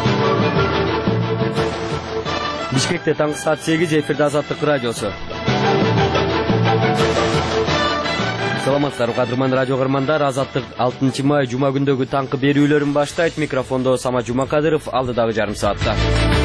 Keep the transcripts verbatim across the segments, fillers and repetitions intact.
Бишкекте таңғы саат сегиз, эфирде Азаттык радиосу. Саламатсыздар, кадырман радио каармандар. Азаттык алтынчы май жума күндөгү таңкы берүүлөрүн баштайт. Микрофондо Сама Жумакадыров, алдыдагы жарым саатта.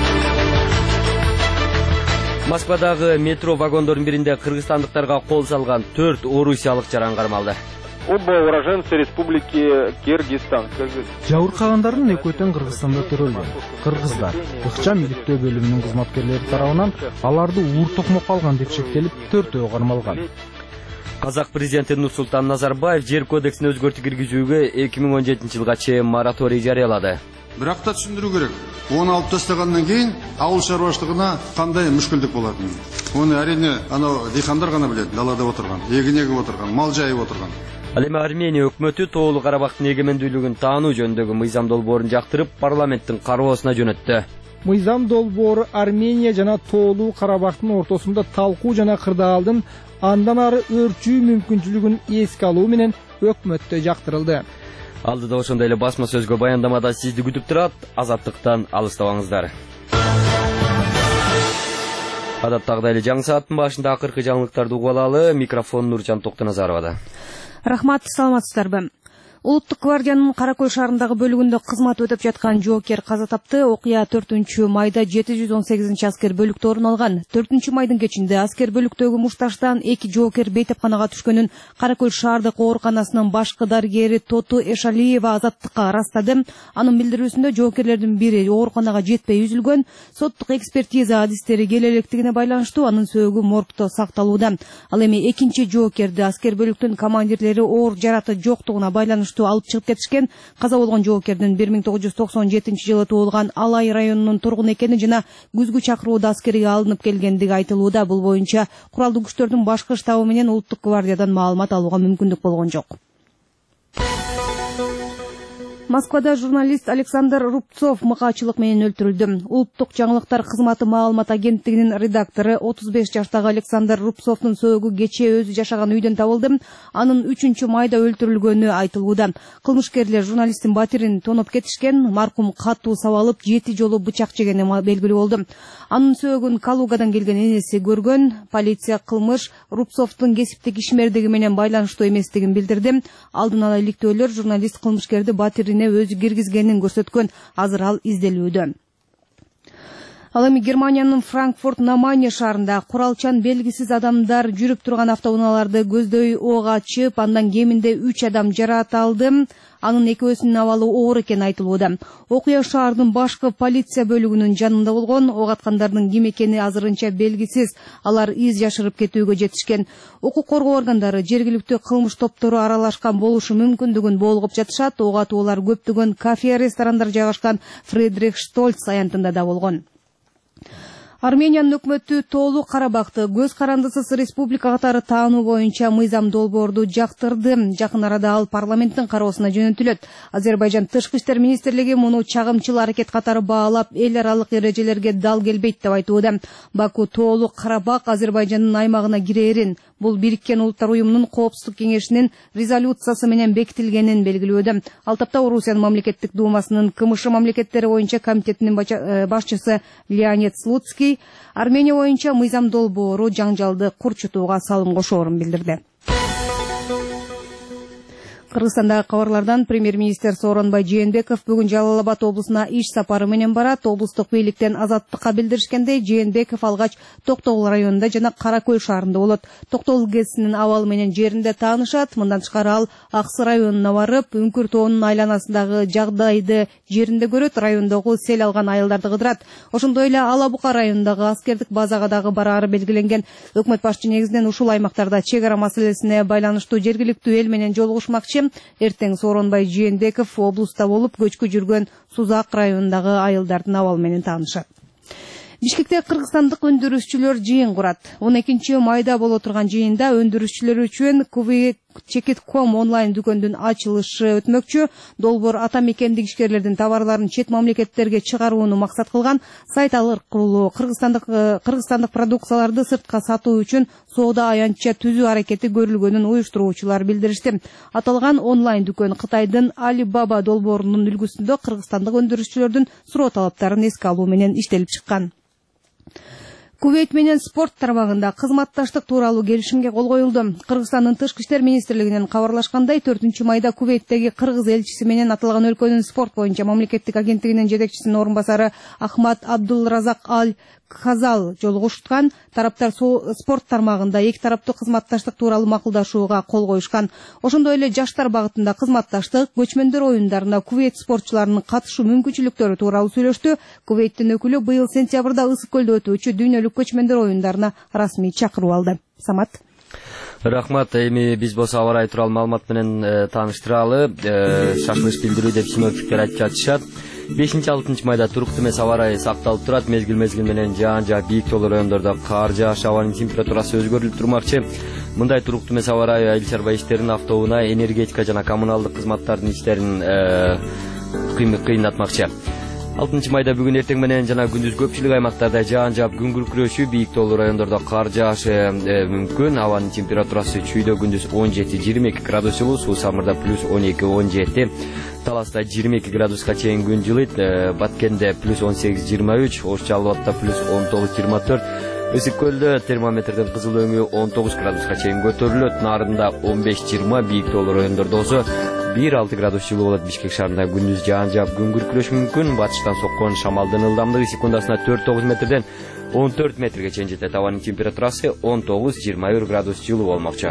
Москвадагы метро вагондордун биринде кыргызстандыктарга кол салган төрт орусиялык жаран кармалды. Оба уроженцы республики Кыргызстан. Жабыркагандардын экөөтөн Кыргызстанда төрөлгөн. Кыргыздар ыкчам иликтөө бөлүмүнүн кызматкерлери тарабынан аларды уур токмокко алган деп шектелип, төртөө кармалган. Казак президенти Нурсултан Назарбаев жер кодексин өзгөртүү киргизүүгө эки миң он жетинчи жылга чейин мораторий жарыялады. Бирок да түшүндүрүү керек. Оны алып тастагандан кийин ауыл шаруашылыгына кандай мүшкүлдүк болатынын. Оны әрине анау дыйкандар гана билет, далада отурган, эгин эгип отурган, мал жайып отурган. Ал эми Армения өкмөтү Тоолу Карабактын эгемендүүлүгүн таануу жөнүндөгү мыйзам долбоорун жактырып, парламенттин кароосуна жөнөттү. Мыйзам долбоору Армения жана Тоолу Карабактын ортосунда талкуу жана кырдаалдын андан ары өрчүү мүмкүнчүлүгүн эске алуу менен өкмөттө жактырылды. Алдыда ошондой эле басма сөзгө баяндамада сизди күтүп турат. Азаттыктан алыстабаңыздар. Адаттагыдай эле жаңы сааттын башында акыркы жаңылыктарды угуп алалы. Микрофон Нуржан Токтоназаровада. Рахмат, саламатсыздарбы. Улуттук гвардиянын Каракөл шаарындагы бөлүгүндө кызмат өтөп жаткан жоокер каза тапты. Окуя төртүнчү майда жети жүз он сегизинчи аскер бөлүктө орун алган. төртүнчү майдын кечинде аскер бөлүктөгү мушташтан эки жоокер бейтапканага түшкөнүн Каракөл шаардык ооруканасынын башкы дарыгери Тоту Эшалиева Азаттыкка ырастады. Анын билдирүүсүндө жоокерлердин бири ооруканага жетпей үзүлгөн. Соттук экспертиза адистери келе электигине байланыштуу анын сөөгү моргто сакталууда. Ал эми экинчи жоокерди аскер бөлүктүн командирлери оор жараты жоктугуна байланыштуу алып чыгып кетишкен. Каза болгон жоокердин бир миң тогуз жүз токсон жетинчи жылы туулган Алай районунун тургуну экени жана күзгү чакырууда аскерге алынып келгендиги айтылууда. Бул боюнча куралдуу күчтөрдүн башкы штабы менен улуттук гвардиядан маалымат алууга мүмкүндүк болгон жок. Москвада журналист Александр Рубцов мыкаачылык менен өлтүрүлдү. Улуттук жаңылыктар кызматы маалымат агенттигинин редактору отуз беш жаштагы Александр Рубцовдун сөөгү кечээ өзү жашаган үйдөн табылды. Анын үчүнчү майда өлтүрүлгөнү айтылууда. Кылмышкерлер журналисттин батирин тоноп кетишкен. Маркум катуу сабалып жети жолу бычак жегени белгилүү болду. Анын сөөгүн Калугадан келген энеси көргөн. Полиция кылмыш Рубцовдун кесиптик ишмердиги менен байланыштуу эместигин билдирди. Алдын ала иликтөөлөр журналист кылмышкерди батирин өзү киргизгенин көрсөткөн. Азыр ал изделүүдө. Ал эми Германиянын Франкфурт на Майне шаарында куралчан белгисиз адамдар жүрүп турган автоунааларды көздөй ок ачып, андан кеминде үч адам жараат алды. Анын экөөсүнүн абалы оор экени айтылууда. Окуя шаардын башкы полиция бөлүгүнүн жанында болгон. Ок аткандардын ким экени азырынча белгисиз. Алар из жашырып кетүүгө жетишкен. Укук коргоо органдары жергиликтүү кылмыш топтору аралашкан болушу мүмкүндүгүн болгоп жатышат. Ок атуулар көптөгөн кафе, ресторандар жайгашкан Фридрих Штольц аянтында да болгон. Армениянын өкмөтү Тоолу Карабакты көз карандысыз республика катары таануу боюнча мыйзам долбоорду жактырды. Жакын арада ал парламенттин кароосуна жөнөтүлөт. Азербайжан тышкы иштер министрлиги муну чагымчыл аракет катары баалап, эл аралык эрежелерге дал келбейт деп айтууда. Баку Тоолу Карабак Азербайжандын аймагына кирээрин, бул Бириккен Улуттар уюмунун коопсуздук кеңешинин резолюциясы менен бекитилгенин белгилөөдө. Ал тапта Орусиянын мамлекеттик думасынын КМШ мамлекеттери боюнча комитетинин башчысы Леонид Слуцкий Армения боюнча мыйзам долбоору жаңжалды курчутууга салым кошоорун билдирди. Кыргызстандагы кабарлардан премьер-министр Сооронбай Жээнбеков бүгүн Жалал Абад облусуна иш сапары менен барат. Облустук бийликтен Азаттыкка билдиришкендей, Жээнбеков алгач Токтогул районунда жана Каракөл шаарында болот. Токтогул ГЭСинин абалы менен жеринде таанышат. Мындан тышкары ал Аксы районуна барып, Үңкүр тоонун айланасындагы жагдайды жеринде көрөт. Райондогу сел алган айылдарды кыдырат. Ошондой эле Ала Бука районундагы аскердик базага дагы бараары белгиленген. Өкмөт башчы негизинен ушул аймактарда чек ара маселесине байланыштуу жергиликтүү эл менен жолугушмакчы. Эртең Сооронбай Жээнбеков облуста болуп, көчкү жүргөн Сузак районундагы айылдардын абалы менен таанышат. Бишкекте кыргызстандык өндүрүшчүлөр жыйын курат. он экинчи майда боло турган жыйында өндүрүшчүлөр үчүн Кувейт Чекит точка ком онлайн дүкөндүн ачылышы өтмөкчү. Долбоор ата мекендик ишкерлердин товарларын чет мамлекеттерге чыгарууну максат кылган сайт аркылуу кыргызстандык кыргызстандык продукцияларды сыртка сатуу үчүн соода аянтча түзүү аракети көрүлгөнүн уюштуруучулар билдиришти. Аталган онлайн дүкөн Кытайдын Alibaba долбоорунун үлгүсүндө кыргызстандык өндүрүшчүлөрдүн суроо талаптарын эске алуу менен иштелип чыккан. Кувейт менен спорт тармагында кызматташтык тууралуу келишимге кол коюлду. Кыргызстандын тышкы иштер министрлигинен кабарлашкандай, төртүнчү майда Кувейттеги кыргыз элчиси менен аталган өлкөнүн спорт боюнча мамлекеттик агенттигинин жетекчисинин орун басары Ахмат Абдулразак Аль Казал жолугушкан. Тараптар спорт тармагында эки тараптуу кызматташтык тууралуу макулдашууга кол коюшкан. Ошондой эле жаштар багытында кызматташтык, көчмөндөр оюндарына Кувейт спортчуларынын катышуу мүмкүнчүлүктөрү тууралуу сүйлөштү. Кувейттин өкүлү быйыл сентябрда Ысык көлдө өтүүчү дүйнөлүк көчмөндөр оюндарына расмий чакыруу алды. Самат. Рахмат. Эми биз болсо аба ырайы тууралуу маалымат менен тааныштыралы. Шашылыш билдирүү деп синоптиктер айтып жатышат. бешинчи алтынчы майда туруктуу эмес аба ырайы сакталып турат. Мезгил мезгил менен жаан жаап, бийик тоолуу райондордо кар жааш, абанын температурасы өзгөрүлүп турмакчы. Мындай туруктуу эмес аба ырайы айыл чарба иштерин, автоунаа, энергетика жана коммуналдык кызматтардын иштерин кыйнатмакчы. алтынчы майда бүгүн эртең менен жана күндүз көпчүлүк аймактарда жаан жаап, күн күркүрөшү, бийик тоолуу райондордо кар жаашы мүмкүн. Абанын температурасы чүйдө күндүз он жети жыйырма эки градус жылуу, Суусамырда плюс он эки он жети, Таласта жыйырма эки градуска чейин күн жылыйт, Баткенде плюс он сегиз жыйырма үч, Ош Жалал Абадта плюс он тогуз жыйырма төрт, Ысык көлдө термометрдин кызыл өңү он тогуз градуска чейин көтөрүлөт, Нарында он беш жыйырма, бийик тоолуу райондордо болсо бир алты градус жылуу болот. Бишкек шаарында күндүз жаан жаап, күн күркүрөшү мүмкүн. Батыштан соккон шамалдын ылдамдыгы секундасына төрт тогуз метрден он төрт метрге чейин жетет. Абанын температурасы он тогуз жыйырма бир градус жылуу болмокчу.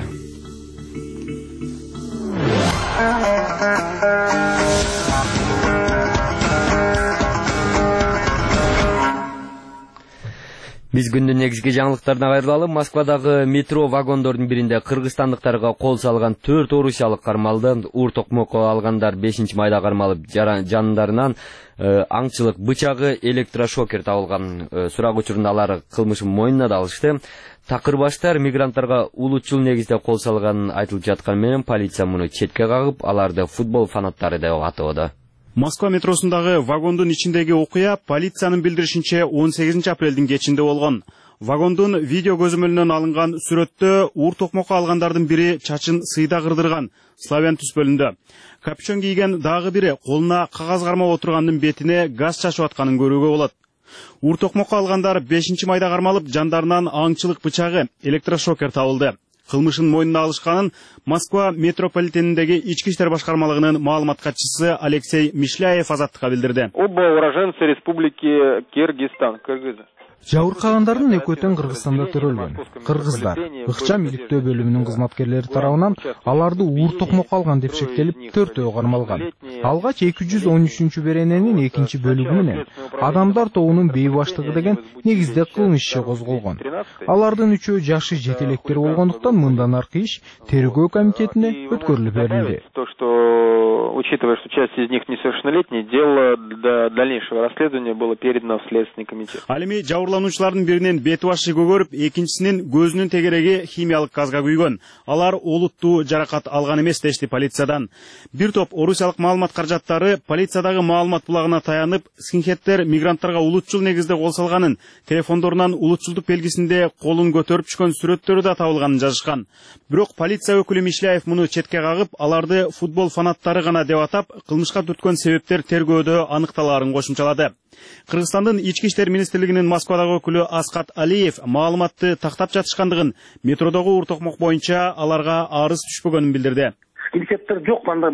Биз күндүн негизги жаңылыктарына кайрылалы. Москвадагы метро вагондордун биринде кыргызстандыктарга кол салган төрт орусиялык кармалды. Уур токмокко алгандар бешинчи майда кармалып, жандарынан аңчылык бычагы, электрошокер табылган. Сурак учурунда алар кылмышын мойнуна да алышты. Такырбаштар мигранттарга улутчул негизде кол салганын айтылып жатканы менен полиция муну четке кагып, аларды футбол фанаттары деп атоодо. Москва метросундагы вагондун ичиндеги окуя полициянын билдиришинче он сегизинчи апрелдин кечинде болгон. Вагондун видео көзөмөлүнөн алынган сүрөттө уур токмокко алгандардын бири чачын сыйда кырдырган, славян түспөлүндө. Капюшон кийген дагы бири колуна кагаз кармап отургандын бетине газ чачып атканын көрүүгө болот. Уур токмокко алгандар бешинчи майда кармалып, жандарынан аңчылык бычагы, электрошокер табылды. Кылмышын мойнуна алышканын Москва метрополитеніндегі ички иштер башкармалыгынын маалымат катчысы Алексей Мишляев Азаттыкка билдирди. Оба уроженцы республики Киргизстан, кыргызы. Жабыркагандардын экөө тең Кыргызстанда төрөлгөн. Кыргыздар ыкчам иликтөө бөлүмүнүн кызматкерлери тарабынан аларды уур токмокко алган деп шектелип, төртөө кармалган. Алгач эки жүз он үчүнчү берененин экинчи бөлүгү менен адамдар тобунун бейбаштыгы деген негизде кылмыш иши козголгон. Алардын үчөө жашы жетелектер болгондуктан мындан аркы иш тергөө комитетине өткөрүлүп берилди. То, что, учитывая, что часть из них несовершеннолетние, дело до дальнейшего расследования было передано в Следственный комитет. Алими жабырлануучулардын биринин бети башы көгөрүп, экинчисинин көзүнүн тегереги химиялык газга күйгөн. Алар олуттуу жаракат алган эмес дешти полициядан. Бир топ орусиялык маалымат каражаттары полициядагы маалымат булагына таянып, скинхеттер мигранттарга улутчул негизде кол салганын, телефондорунан улутчулдук белгисинде колун көтөрүп түшкөн сүрөттөрү да табылганын жазышкан. Бирок полиция өкүлү Мишляев муну четке кагып, аларды футбол фанаттары гана деп атап, кылмышка түрткөн себептер тергөөдө аныкталаарын кошумчалады. Кыргызстандын ички иштер министрлигинин Москвадагы өкүлү Аскат Алиев маалыматты тактап жатышкандыгын, метродогу уур токмок боюнча аларга арыз түшпөгөнүн билдирди. Скинхеттер жок, кандай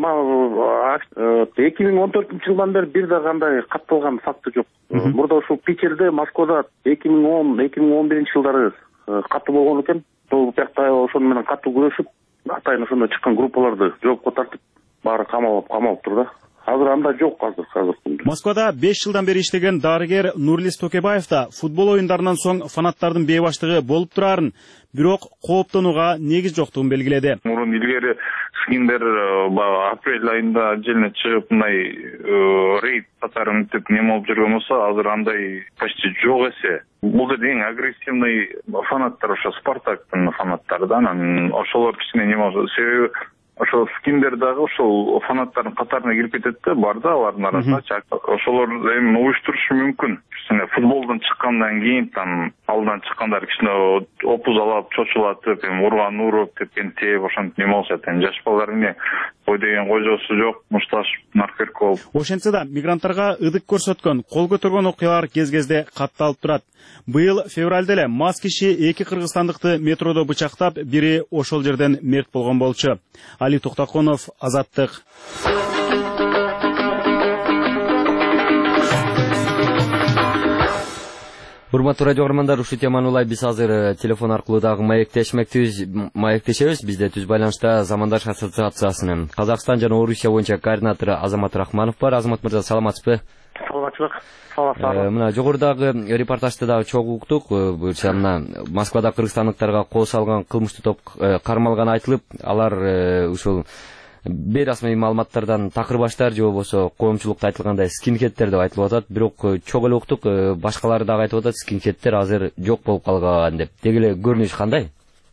эки миң он төртүнчү жылдан бери бир да кандай катталган факты жок. Мурда ушул Питерде, Москвада эки миң он эки миң он биринчи жылдары катты болгон экен. Бул жакта ошону менен катуу күрөшүп, атайын ошондо чыккан группаларды жоопко тартып, баары камалып камалып тур да. Азыр анда жок азыр азыр. Москвада беш жылдан бери иштеген дарыгер Нурлис Токебаев да футбол оюндарынан соң фанаттардын бейбаштыгы болуп турарын, бирок кооптонууга негиз жоктугун белгиледи. Мурун илгери скиндер апрель айында желине чыгып мындай рейд катары мынтип неме болуп жүргөн болсо азыр андай почти жок эсе. Бул жерде эң агрессивный фанаттар ошо Спартактын фанаттары да, анан ошолор кичине неме болот. Себеби ошо скиндер дагы ошол фанаттардын катарына кирип кетет да, бар да алардын арасында. Ошолор эми уюштурушу мүмкүн. Кичине футболдон чыккандан кийин там алдан чыккандар кичине опузалап, чочулатып, эми урган уруп, тепкен теп, ошентип неме болушат. Эми жаш балдар эмне кой деген койжосу жок, мушташып, наркерк болуп. Ошентсе да мигранттарга ыдык көрсөткөн, кол көтөргөн окуялар кез-кезде катталып турат. Быйыл февралда эле мас киши эки кыргызстандыкты метродо бычактап, бири ошол жерден мерт болгон болчу. Али Токтаконов, Азаттык. Урматтуу радио көрөрмандар, ушул теманы улай биз азыр телефон аркылуу дагы маектешмектибиз, маектешебиз. Бизде түз байланышта Замандаш ассоциациясынын Казакстан жана Орусия боюнча координатору Азамат Рахманов бар. Азамат мырза, саламатсызбы? Саламатчылык. Саламатсызбы. Мына жогорудагы репортажды дагы чогуу уктук. Буюрса мына Москвада кыргызстандыктарга кол салган кылмыштуу топ кармалганы айтылып, алар ушул бейрасмий маалыматтардан такырбаштар же болбосо коомчулукта айтылгандай скинхедтер деп айтылып атат. Бирок чогуу эле уктук, башкалары дагы айтып атат, скинхедтер азыр жок болуп калган деп. Деги эле көрүнүш кандай?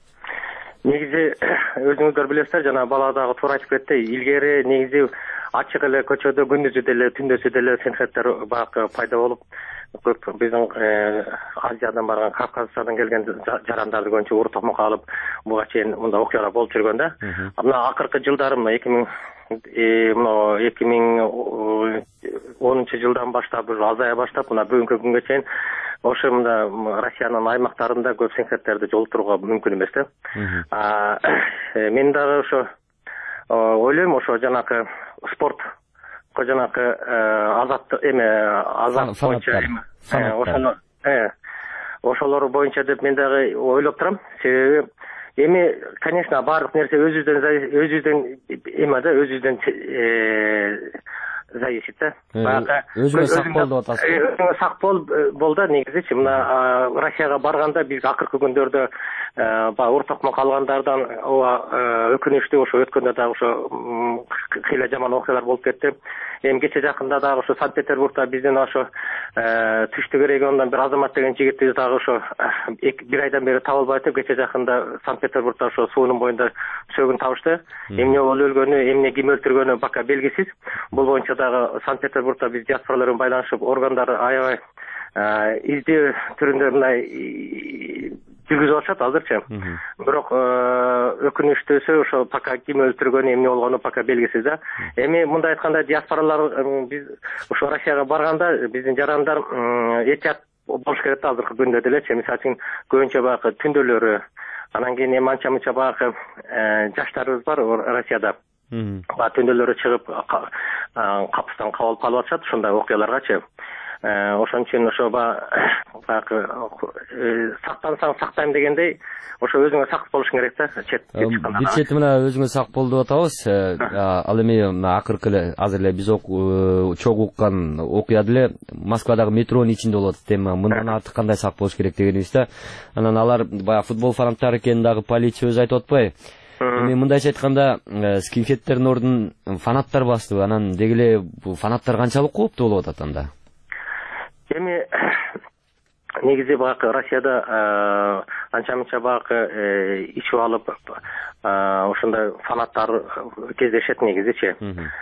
Негизи өзүңүздөр билесиздер, жана бала дагы туура айтып кетти. Илгери негизи ачык эле көчөдө күндүзү деле, түндөсү деле скинхедтер бак пайда болуп, көп биздин Азиядан барган, Кавказдан келген жарандарды көбүнчө ур токмокко алып, буга чейин мындай окуялар болуп жүргөн да. Мына акыркы жылдары мына эки миң мына эки миң онунчу жылдан баштап азая баштап, мына бүгүнкү күнгө чейин ошо мында Россиянын аймактарында көп скинхедтерди жолуктурууга мүмкүн эмес да. Мен дагы ошо ойлойм, ошо жанакы спорт жанакы азат эме азат боюнча ошону ошолор боюнча деп мен дагы ойлоп турам. Себеби эми конечно баардык нерсе өзүбүздөн өзүбүздөн эме да, өзүбүздөн зависит да. Өзүңө сак бол деп атасыз. Өзүңө сак бол бол да, негизичи мына Россияга барганда биз акыркы күндөрдө баягы ур токмок алгандардан ооба өкүнүчтүү ошо өткөндө дагы ошо кыйла жаман окуялар болуп кетти. Эми кече жакында дагы ошо Санкт-Петербургда биздин ошо Түштүк регионунан бир Азамат деген жигитти дагы ошо бир айдан бери табылбай атып, кече жакында Санкт-Петербургда ошо суунун боюнда сөөгүн табышты. Эмне болуп өлгөнү, эмне ким өлтүргөнү пока белгисиз. Бул боюнча дагы Санкт-Петербургда биз диаспоралар менен байланышып, органдар аябай издөө түрүндө мындай жүргүзүп атышат азырчы. Бирок өкүнүчтүүсү ошо пока ким өлтүргөнү, эмне болгону пока белгисиз да. Эми мындай айтканда диаспоралар биз ошо Россияга барганда биздин жарандар этият болуш керек да азыркы күндө делечи. Мисалы үчүн көбүнчө баягы түндөлөрү, анан кийин эми анча мынча баягы жаштарыбыз бар Россияда. Ба түндөлөрү чыгып капыстан кабылып калып атышат ушундай окуяларгачы. Ошон үчүн ошо баягы сактансаң сактайм дегендей, ошо өзүңө сак болушуң керек да. Бир чети мына өзүңө сак бол деп атабыз. Ал эми акыркы эле азыр эле биз чогуу уккан окуя деле Москвадагы метронун ичинде болуп атат. Эми мындан артык кандай сак болуш керек дегенибиз да. Анан алар баягы футбол фанаттары экенин дагы полиция өзү айтып атпайбы? Эми мындайча айтканда, скинхедтердин ордун фанаттар бастыбы? Анан деги эле фанаттар канчалык кооптуу болуп атат анда? Эми негизи баягы Россияда анча-мынча баягы ичип алып ошондой фанаттар кездешет негизичи.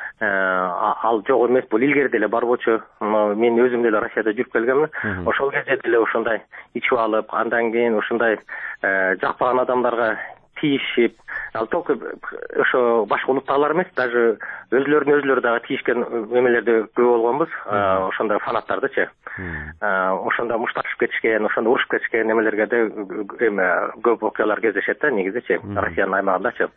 Ал жок эмес, бул илгери деле бар болчу. Мен өзүм деле Россияда жүрүп келгемин. Ошол кезде деле ошондой ичип алып, андан кийин ошондой жакпаган адамдарга тийишип, ал только ошо башка улуттагылар эмес, даже өзлөрүнүн өзлөрү дагы тийишкен эмелерде көп болгонбуз, ошондой фанаттардычы. Ошондо мушташып кетишкен, ошондо урушуп кетишкен эмелерге да эме көп окуялар кездешет да, негизичи, Россиянын аймагындачы.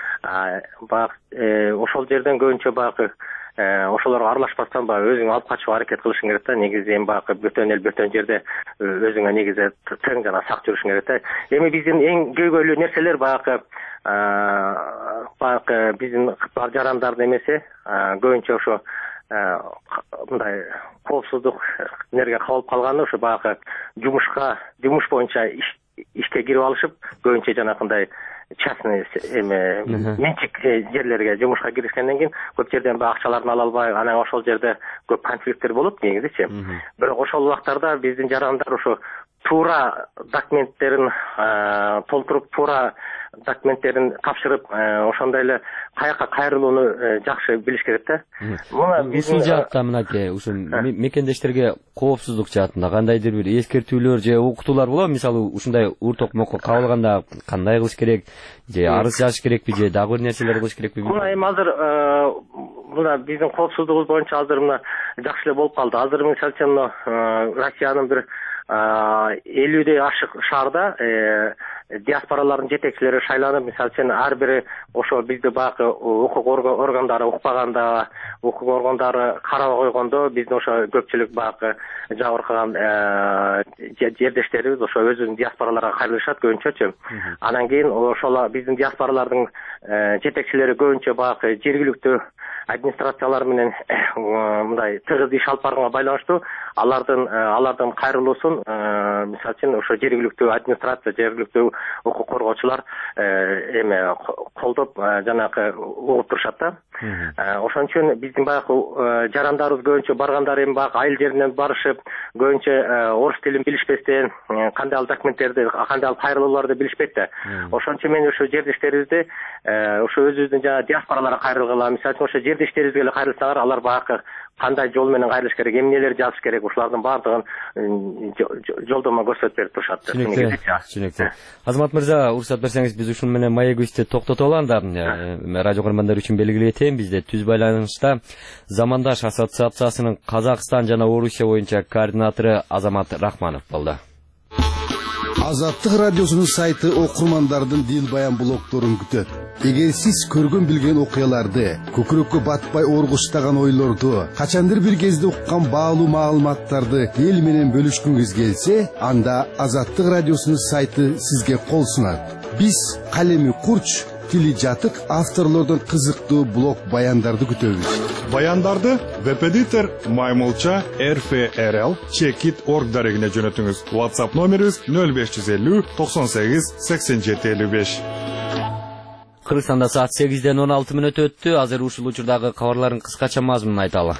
Баягы ошол жерден көбүнчө баягы ошолорго аралашпастан баягы өзүң алып качууга аракет кылышың керек да. Негизи эми баягы бөтөн эл бөтөн жерде өзүңө негизи тең жана сак жүрүшүң керек да. Эми биздин эң көйгөйлүү нерселер баягы баягы биздин жарандардын эмеси көбүнчө ошо мындай коопсуздук нерге кабылып калганы, ошо баягы жумушка, жумуш боюнча ишке кирип алышып, көбүнчө жанакындай частный эме менчик жерлерге жумушка киришкенден кийин көп жерден баягы акчаларын ала албай анан ошол жерде көп конфликттер болот негизичи. Бирок ошол убактарда биздин жарандар ошо туура документтерин толтуруп, туура документтерин тапшырып, ошондой эле каяка кайрылууну жакшы билиш керек да. Ушул жакта мынакей ушу мекендештерге коопсуздук жаатында кандайдыр бир эскертүүлөр же окутуулар болобу? Мисалы ушундай ур токмокко кабылганда кандай кылыш керек, же арыз жазыш керекпи, же дагы бир нерселер кылыш керекпи? Мына эми азыр мына биздин коопсуздугубуз боюнча азыр мына жакшы эле болуп калды. Азыр мисалы үчүн Россиянын бир элүүдөй ашык шаарда диаспоралардын жетекчилери шайланып, мисалы үчүн ар бири ошо бизди баягы укук органдары укпаганда, укук органдары карабай койгондо биздин ошо көпчүлүк баягы жабыркаган жердештерибиз ошо өзүнүн диаспораларга кайрылышат көбүнчөчү. Анан кийин ошол биздин диаспоралардын жетекчилери көбүнчө баягы жергиликтүү администрациялар менен мындай тыгыз иш алып барганга байланыштуу алардын алардын кайрылуусун мисалы үчүн ошо жергиликтүү администрация, жергиликтүү укук коргоочулар эме колдоп жанагы угуп турушат да. Ошон үчүн биздин баягы жарандарыбыз көбүнчө баргандар эми баягы айыл жеринен барышып, көбүнчө орус тилин билишпестен, кандай ал документтерди, кандай ал кайрылууларды билишпейт да. Ошон үчүн мен ошо жердештерибизди ошо өзүбүздүн жана диаспораларга кайрылгыла, мисалы үчүн ошо жердештерибизге эле кайрылсаңар, алар баягы кандай жол менен кайрылыш керек, эмнелер жазыш керек, ушулардын баардыгын жолдомо көрсөтүп берип турушат. Түшүнүктүү. Азамат мырза, уруксат берсеңиз биз ушуну менен маегибизди токтотуп алалы анда. Радио көрөрмандар үчүн белгилей этем, бизде түз байланышта Замандаш ассоциациясынын Казакстан жана Орусия боюнча координатору Азамат Рахманов болду. Азаттык радиосунун сайты окурмандардын дил баян блогторун күтөт. Эгер сиз көргөн билген окуяларды, көкүрөккө батпай оргуштаган ойлорду, качандыр бир кезде уккан баалуу маалыматтарды эл менен бөлүшкүңүз келсе, анда Азаттык радиосунун сайты сизге кол сунат. Биз калеми курч, тили жатык авторлордон кызыктуу блог баяндарды күтөбүз. Баяндарды веб-эдитор Маймылча эр эф эр эл чекит точка орг дарегине жөнөтүңүз. WhatsApp номерибиз нөл беш жүз элүү токсон сегиз сексен жети элүү беш. Кыргызстанда саат сегизден он алты мүнөт өттү. Азыр ушул учурдагы кабарлардын кыскача мазмунун айталы.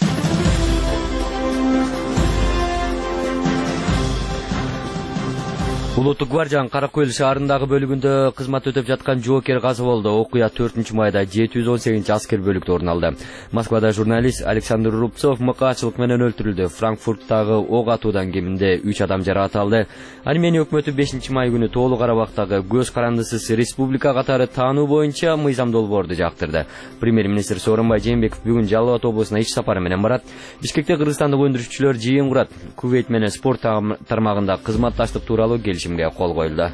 Улуттук гвардиянын Кара Көл шаарындагы бөлүгүндө кызмат өтөп жаткан жоокер каза болду. Окуя төртүнчү майда жети жүз он сегизинчи аскер бөлүктө орун алды. Москвада журналист Александр Рубцов мыкаачылык менен өлтүрүлдү. Франкфурттагы ок атуудан кеминде үч адам жаракат алды. Армения өкмөтү бешинчи май күнү Тоолу Карабактагы көз карандысыз республика катары таануу боюнча мыйзам долбоорду жактырды. Премьер-министр Сооронбай Жээнбеков бүгүн Жалал Абад облусуна иш сапары менен барат. Бишкекте кыргызстандык өндүрүшчүлөр жыйын курат. Кувейт менен спорт тармагында кызматташтык тууралуу келишимге кол коюлду.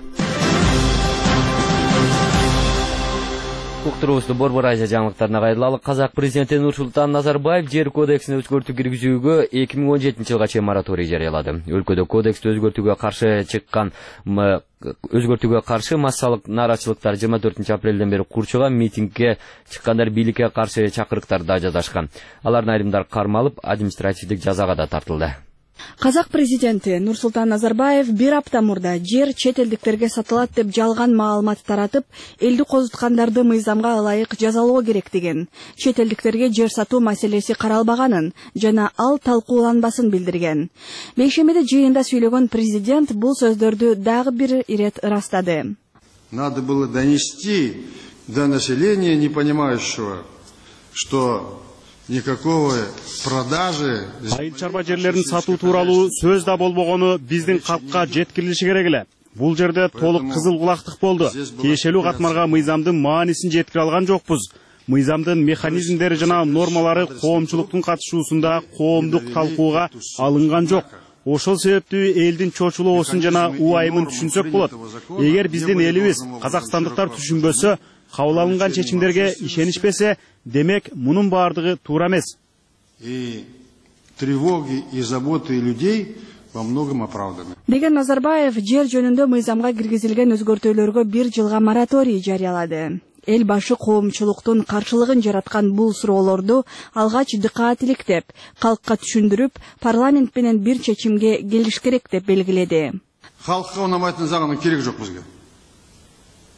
Уктурубузду Борбор Азия жаңылыктарына кайрылалы. Казак президенти Нурсултан Назарбаев жер кодексине өзгөртүү киргизүүгө эки миң он жетинчи жылга чейин мораторий жарыялады. Өлкөдө кодексти өзгөртүүгө каршы чыккан өзгөртүүгө каршы массалык нааразычылыктар жыйырма төртүнчү апрелден бери курчуган митингге чыккандар бийликке каршы чакырыктарды да жазышкан. Алардын айрымдары кармалып, административдик жазага да тартылды. Казак президенти Нурсултан Назарбаев бир апта мурда жер чет элдиктерге сатылат деп жалган маалымат таратып, элди козуткандарды мыйзамга ылайык жазалоо керек деген. Чет элдиктерге жер сатуу маселеси каралбаганын жана ал талкууланбасын билдирген. Бейшембиде жыйында сүйлөгөн президент бул сөздөрдү дагы бир ирет ырастады. Надо было донести до населения, не понимающего, что никакого продажи. Айыл чарба жерлерин сатуу тууралуу сөз да болбогону биздин калкка жеткирилиши керек эле. Бул жерде толук кызыл кулактык болду. Тиешелүү катмарга мыйзамдын маанисин жеткире алган жокпуз. Мыйзамдын механизмдери жана нормалары коомчулуктун катышуусунда коомдук талкууга алынган жок. Ошол себептүү элдин чочулоосун жана убайымын түшүнсөк болот. Эгер биздин элибиз, казакстандыктар түшүнбөсө, кабыл алынган чечимдерге ишенишпесе, демек мунун баардыгы туура эмес. И тревоги и заботы людей во многом оправданы. Деген Назарбаев жер жөнүндө мыйзамга киргизилген өзгөртүүлөргө бир жылга мораторий жарыялады. Эл башы коомчулуктун каршылыгын жараткан бул суроолорду алгач дыкаат иликтеп, калкка түшүндүрүп, парламент менен бир чечимге келиш керек деп белгиледи. Халкка унамайтын загынын кереги жок бизге.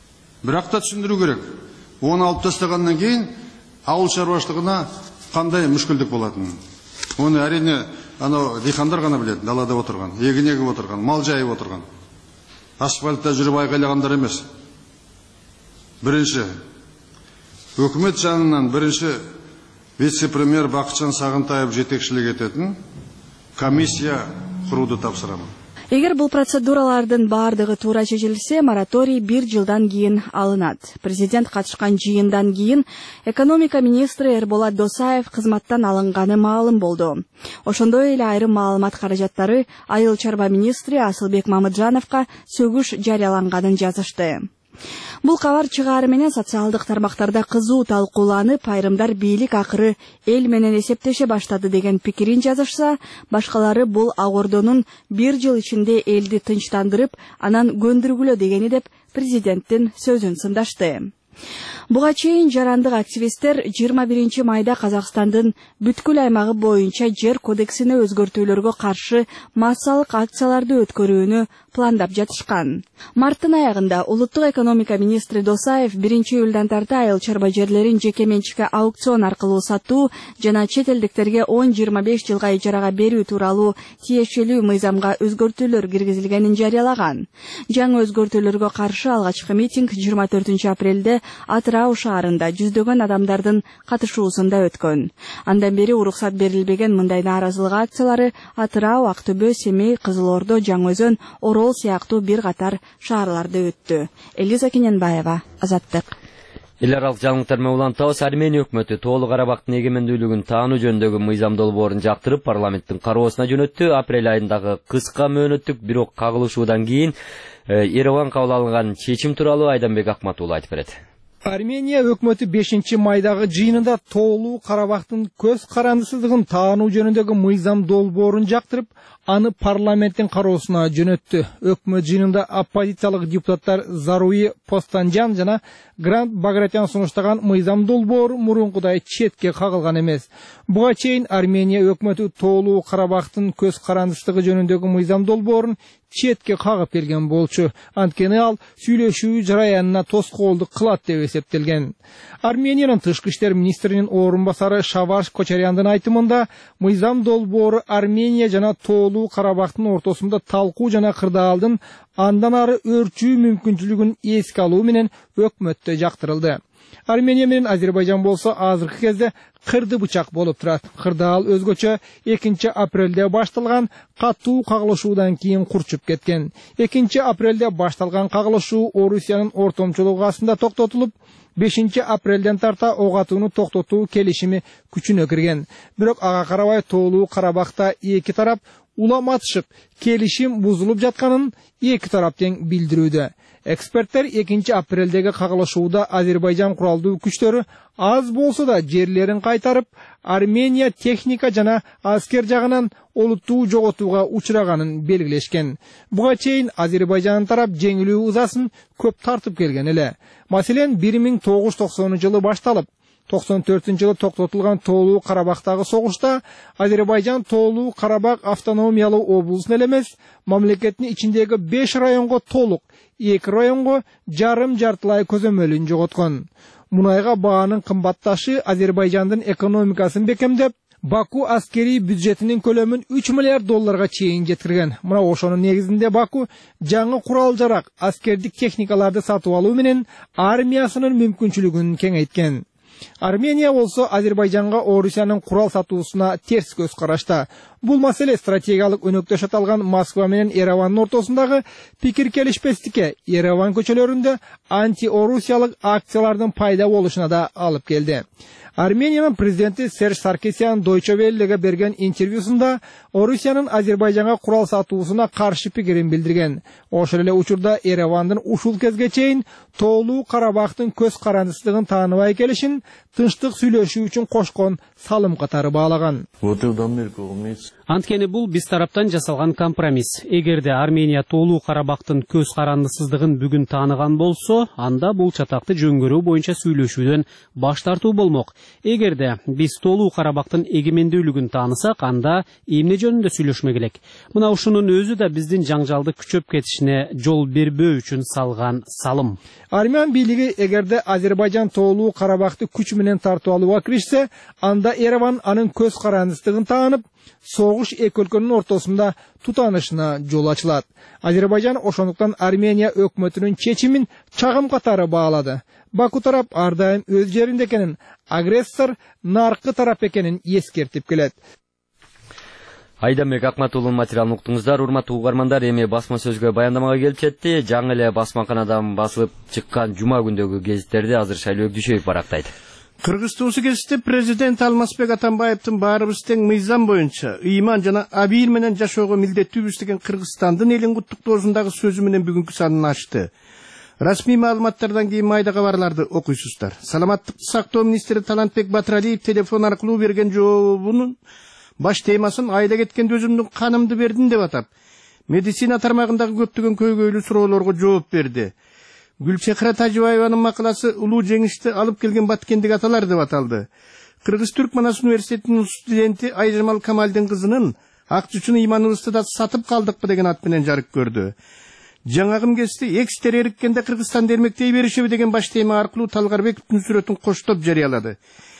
Бірақ та түсіндіру керек. Оны алып тастағаннан кейін ауыл шаруашылығына қандай мүшкілдік болатынын. Оны әрине анау диқандар ғана біледі, далада отырған, егін егіп отырған, мал жайып отырған. Асфальтта жүріп айғайлағандар емес. Бірінші, үкімет жанынан бірінші вице-премьер Бақытжан Сағынтаев жетекшілік ететін комиссия құруды тапсырамын. Эгер бул процедуралардын бардыгы туура чечилсе, мораторий бир жылдан кийин алынат. Президент катышкан жыйындан кийин экономика министри Эрболат Досаев кызматтан алынганы маалым болду. Ошондой эле айрым маалымат каражаттары айыл чарба министри Асылбек Мамыджановго сөгүш жарыяланганын жазышты. Бул кабар чыгаары менен социалдык тармактарда кызуу талкууланып, айрымдар бийлик акыры эл менен эсептеше баштады деген пикирин жазышса, башкалары бул ак ордонун бир жыл ичинде элди тынчтандырып, анан көндүргүлө дегени деп президенттин сөзүн сындашты. Буга чейин жарандык активисттер жыйырма биринчи майда Казакстандын бүткүл аймагы боюнча жер кодексине өзгөртүүлөргө каршы массалык акцияларды өткөрүүнү пландап жатышкан. Марттын аягында улуттук экономика министри Досаев биринчи июлдан тарта айыл чарба жерлерин жеке менчикке аукцион аркылуу сатуу жана чет элдиктерге он жыйырма беш жылга ижарага берүү тууралуу тиешелүү мыйзамга өзгөртүүлөр киргизилгенин жарыялаган. Жаңы өзгөртүүлөргө каршы алгачкы митинг жыйырма төртүнчү апрелде Атырау шаарында жүздөгөн адамдардын катышуусунда өткөн. Андан бери уруксат берилбеген мындай нааразылык акциялары Атырау, Актөбө, Семей, Кызыл Ордо, Жаңы-Өзөн, Орол сыяктуу бир катар шаарларда өттү. Элиза Кененбаева, Азаттык. Эл аралык жаңылыктар менен улантабыз. Армения өкмөтү Тоолу Карабактын эгемендүүлүгүн таануу жөнүндөгү мыйзам долбоорун жактырып, парламенттин кароосуна жөнөттү. Апрель айындагы кыска мөөнөттүк бирок кагылышуудан кийин Ереван кабыл алган чечим тууралуу Айданбек Акматуулу айтып берет. Армения өкмөтү бешинчи майдагы жыйынында Тоолу Карабактын көз карандысыздыгын таануу жөнүндөгү мыйзам долбоорун жактырып, аны парламенттин кароосуна жөнөттү. Өкмөт жыйынында оппозициялык депутаттар Заруи Постанжан жана Грант Багратян сунуштаган мыйзам долбоору мурункудай четке кагылган эмес. Буга чейин Армения өкмөтү Тоолу Карабактын көз карандысыздыгы жөнүндөгү мыйзам долбоорун четке кагып келген болчу. Анткени ал сүйлөшүү жараянына тоскоолдук кылат деп эсептелген. Армениянын тышкы иштер министринин орун басары Шаваш Кочаряндын айтымында, мыйзам долбоору Армения жана Тоолу Карабактын ортосунда талкуу жана кырдаалдын андан ары өрчүү мүмкүнчүлүгүн эске алуу менен өкмөттө жактырылды. Армения менен Азербайжан болсо азыркы кезде кырды бычак болуп турат. Кырдаал өзгөчө экинчи апрелде башталган катуу кагылышуудан кийин курчуп кеткен. экинчи апрелде башталган кагылышуу Орусиянын ортомчулугу астында токтотулуп, бешинчи апрелден тарта ок атууну токтотуу келишими күчүнө кирген. Бирок ага карабай Тоолу Карабакта эки тарап уламатышып, келишим бузулуп жатканын эки тарап тең билдирүүдө. Эксперттер экинчи апрелдеги кагылышууда Азербайжан куралдуу күчтөрү аз болсо да жерлерин кайтарып, Армения техника жана аскер жагынан олуттуу жоготууга учураганын белгилешкен. Буга чейин Азербайжан тарап жеңилүү ызасын көп тартып келген эле. Маселен, бир миң тогуз жүз токсонунчу жылы башталып, токсон төртүнчү жылы токтотулган Тоолу Карабактагы согушта Азербайжан Тоолу Карабак автономиялуу облусун эле эмес, мамлекеттин ичиндеги беш районго толук, эки районго жарым жартылай көзөмөлүн жоготкон. Мунайга баанын кымбатташы Азербайжандын экономикасын бекемдеп, Баку аскери бюджетинин көлөмүн үч миллиард долларга чейин жеткирген. Мына ошонун негизинде Баку жаңы курал жарак, аскердик техникаларды сатып алуу менен армиясынын мүмкүнчүлүгүн кеңейткен. Армения болсо Азербайжанга Орусиянын курал сатуусуна терс көз карашта. Бул маселе стратегиялык өнөктөш аталган Москва менен Еревандын ортосундагы пикир келишпестикке, Ереван көчөлөрүндө анти-орусиялык акциялардын пайда болушуна да алып келди. Армениянын президенти Серж Саркисян Deutsche Welle'ге берген интервьюсунда Орусиянын Азербайжанга курал сатуусуна каршы пикирин билдирген. Ошол эле учурда Еревандын ушул кезге чейин Тоолу Карабактын көз карандысыздыгын тааныбай келишин тынчтык сүйлөшүү үчүн кошкон салым катары баалаган. Вот и в Америку Анткени бул биз тараптан жасалган компромисс. Эгерде Армения толуу Карабактын көз карандысыздыгын бүгүн тааныган болсо, анда бул чатакты жөнгөрүү боюнча сүйлөшүүдөн баш тартуу болмок. Эгерде биз толуу Карабактын эгемендүүлүгүн таанысак, анда эмне жөнүндө сүйлөшмөк элек. Мына ушунун өзү да биздин жаңжалды күчөп кетишине жол бербөө үчүн салган салым. Армян бийлиги эгерде Азербайжан толуу Карабакты күч менен тартып алууга киришсе, анда Ереван анын көз карандысыздыгын таанып, согуш эки өлкөнүн ортосунда тутанышына жол ачылат. Азербайжан ошондуктан Армения өкмөтүнүн чечимин чагым катары баалады. Баку тарап ар дайым өз жеринде экенин, агрессор наркы тарап экенин эскертип келет. Айдамбек Акматулунун материалын уктуңуздар. Урматтуу угармандар, эми басма сөзгө баяндамага келип жетти. Жаңы эле басмаканадан басылып чыккан жума күндөгү гезиттерди азыр Шайлообек Дүйшөев барактайт. Кыргыз туусу кезиште президент Алмазбек Атамбаевдин баарыбыз тең мыйзам боюнча ыйман жана абийир менен жашоого милдеттүүбүз деген Кыргызстандын элин куттуктоосундагы сөзү менен бүгүнкү санын ачты. Расмий маалыматтардан кийин майда кабарларды окуйсуздар. Саламаттыкты сактоо министри Талантбек Батыралиев телефон аркылуу берген жообунун баш темасын айда кеткенде өзүмдүн канымды бердим деп атап, медицина тармагындагы көптөгөн көйгөйлүү суроолорго жооп берди. Гүлчехра Тажибаеванын макаласы улуу жеңишти алып келген баткендик аталар деп аталды. Кыргыз-Түрк Манас университетинин студенти Айжамал Камалдын кызынын ак чучун ыйманыбызды да сатып калдыкпы деген ат менен жарык көрдү. Жаңагым кести экстер эриккенде Кыргызстанды эрмектей беришеби деген баш тема аркылуу Талгарбековдун сүрөтүн коштоп жарыялады.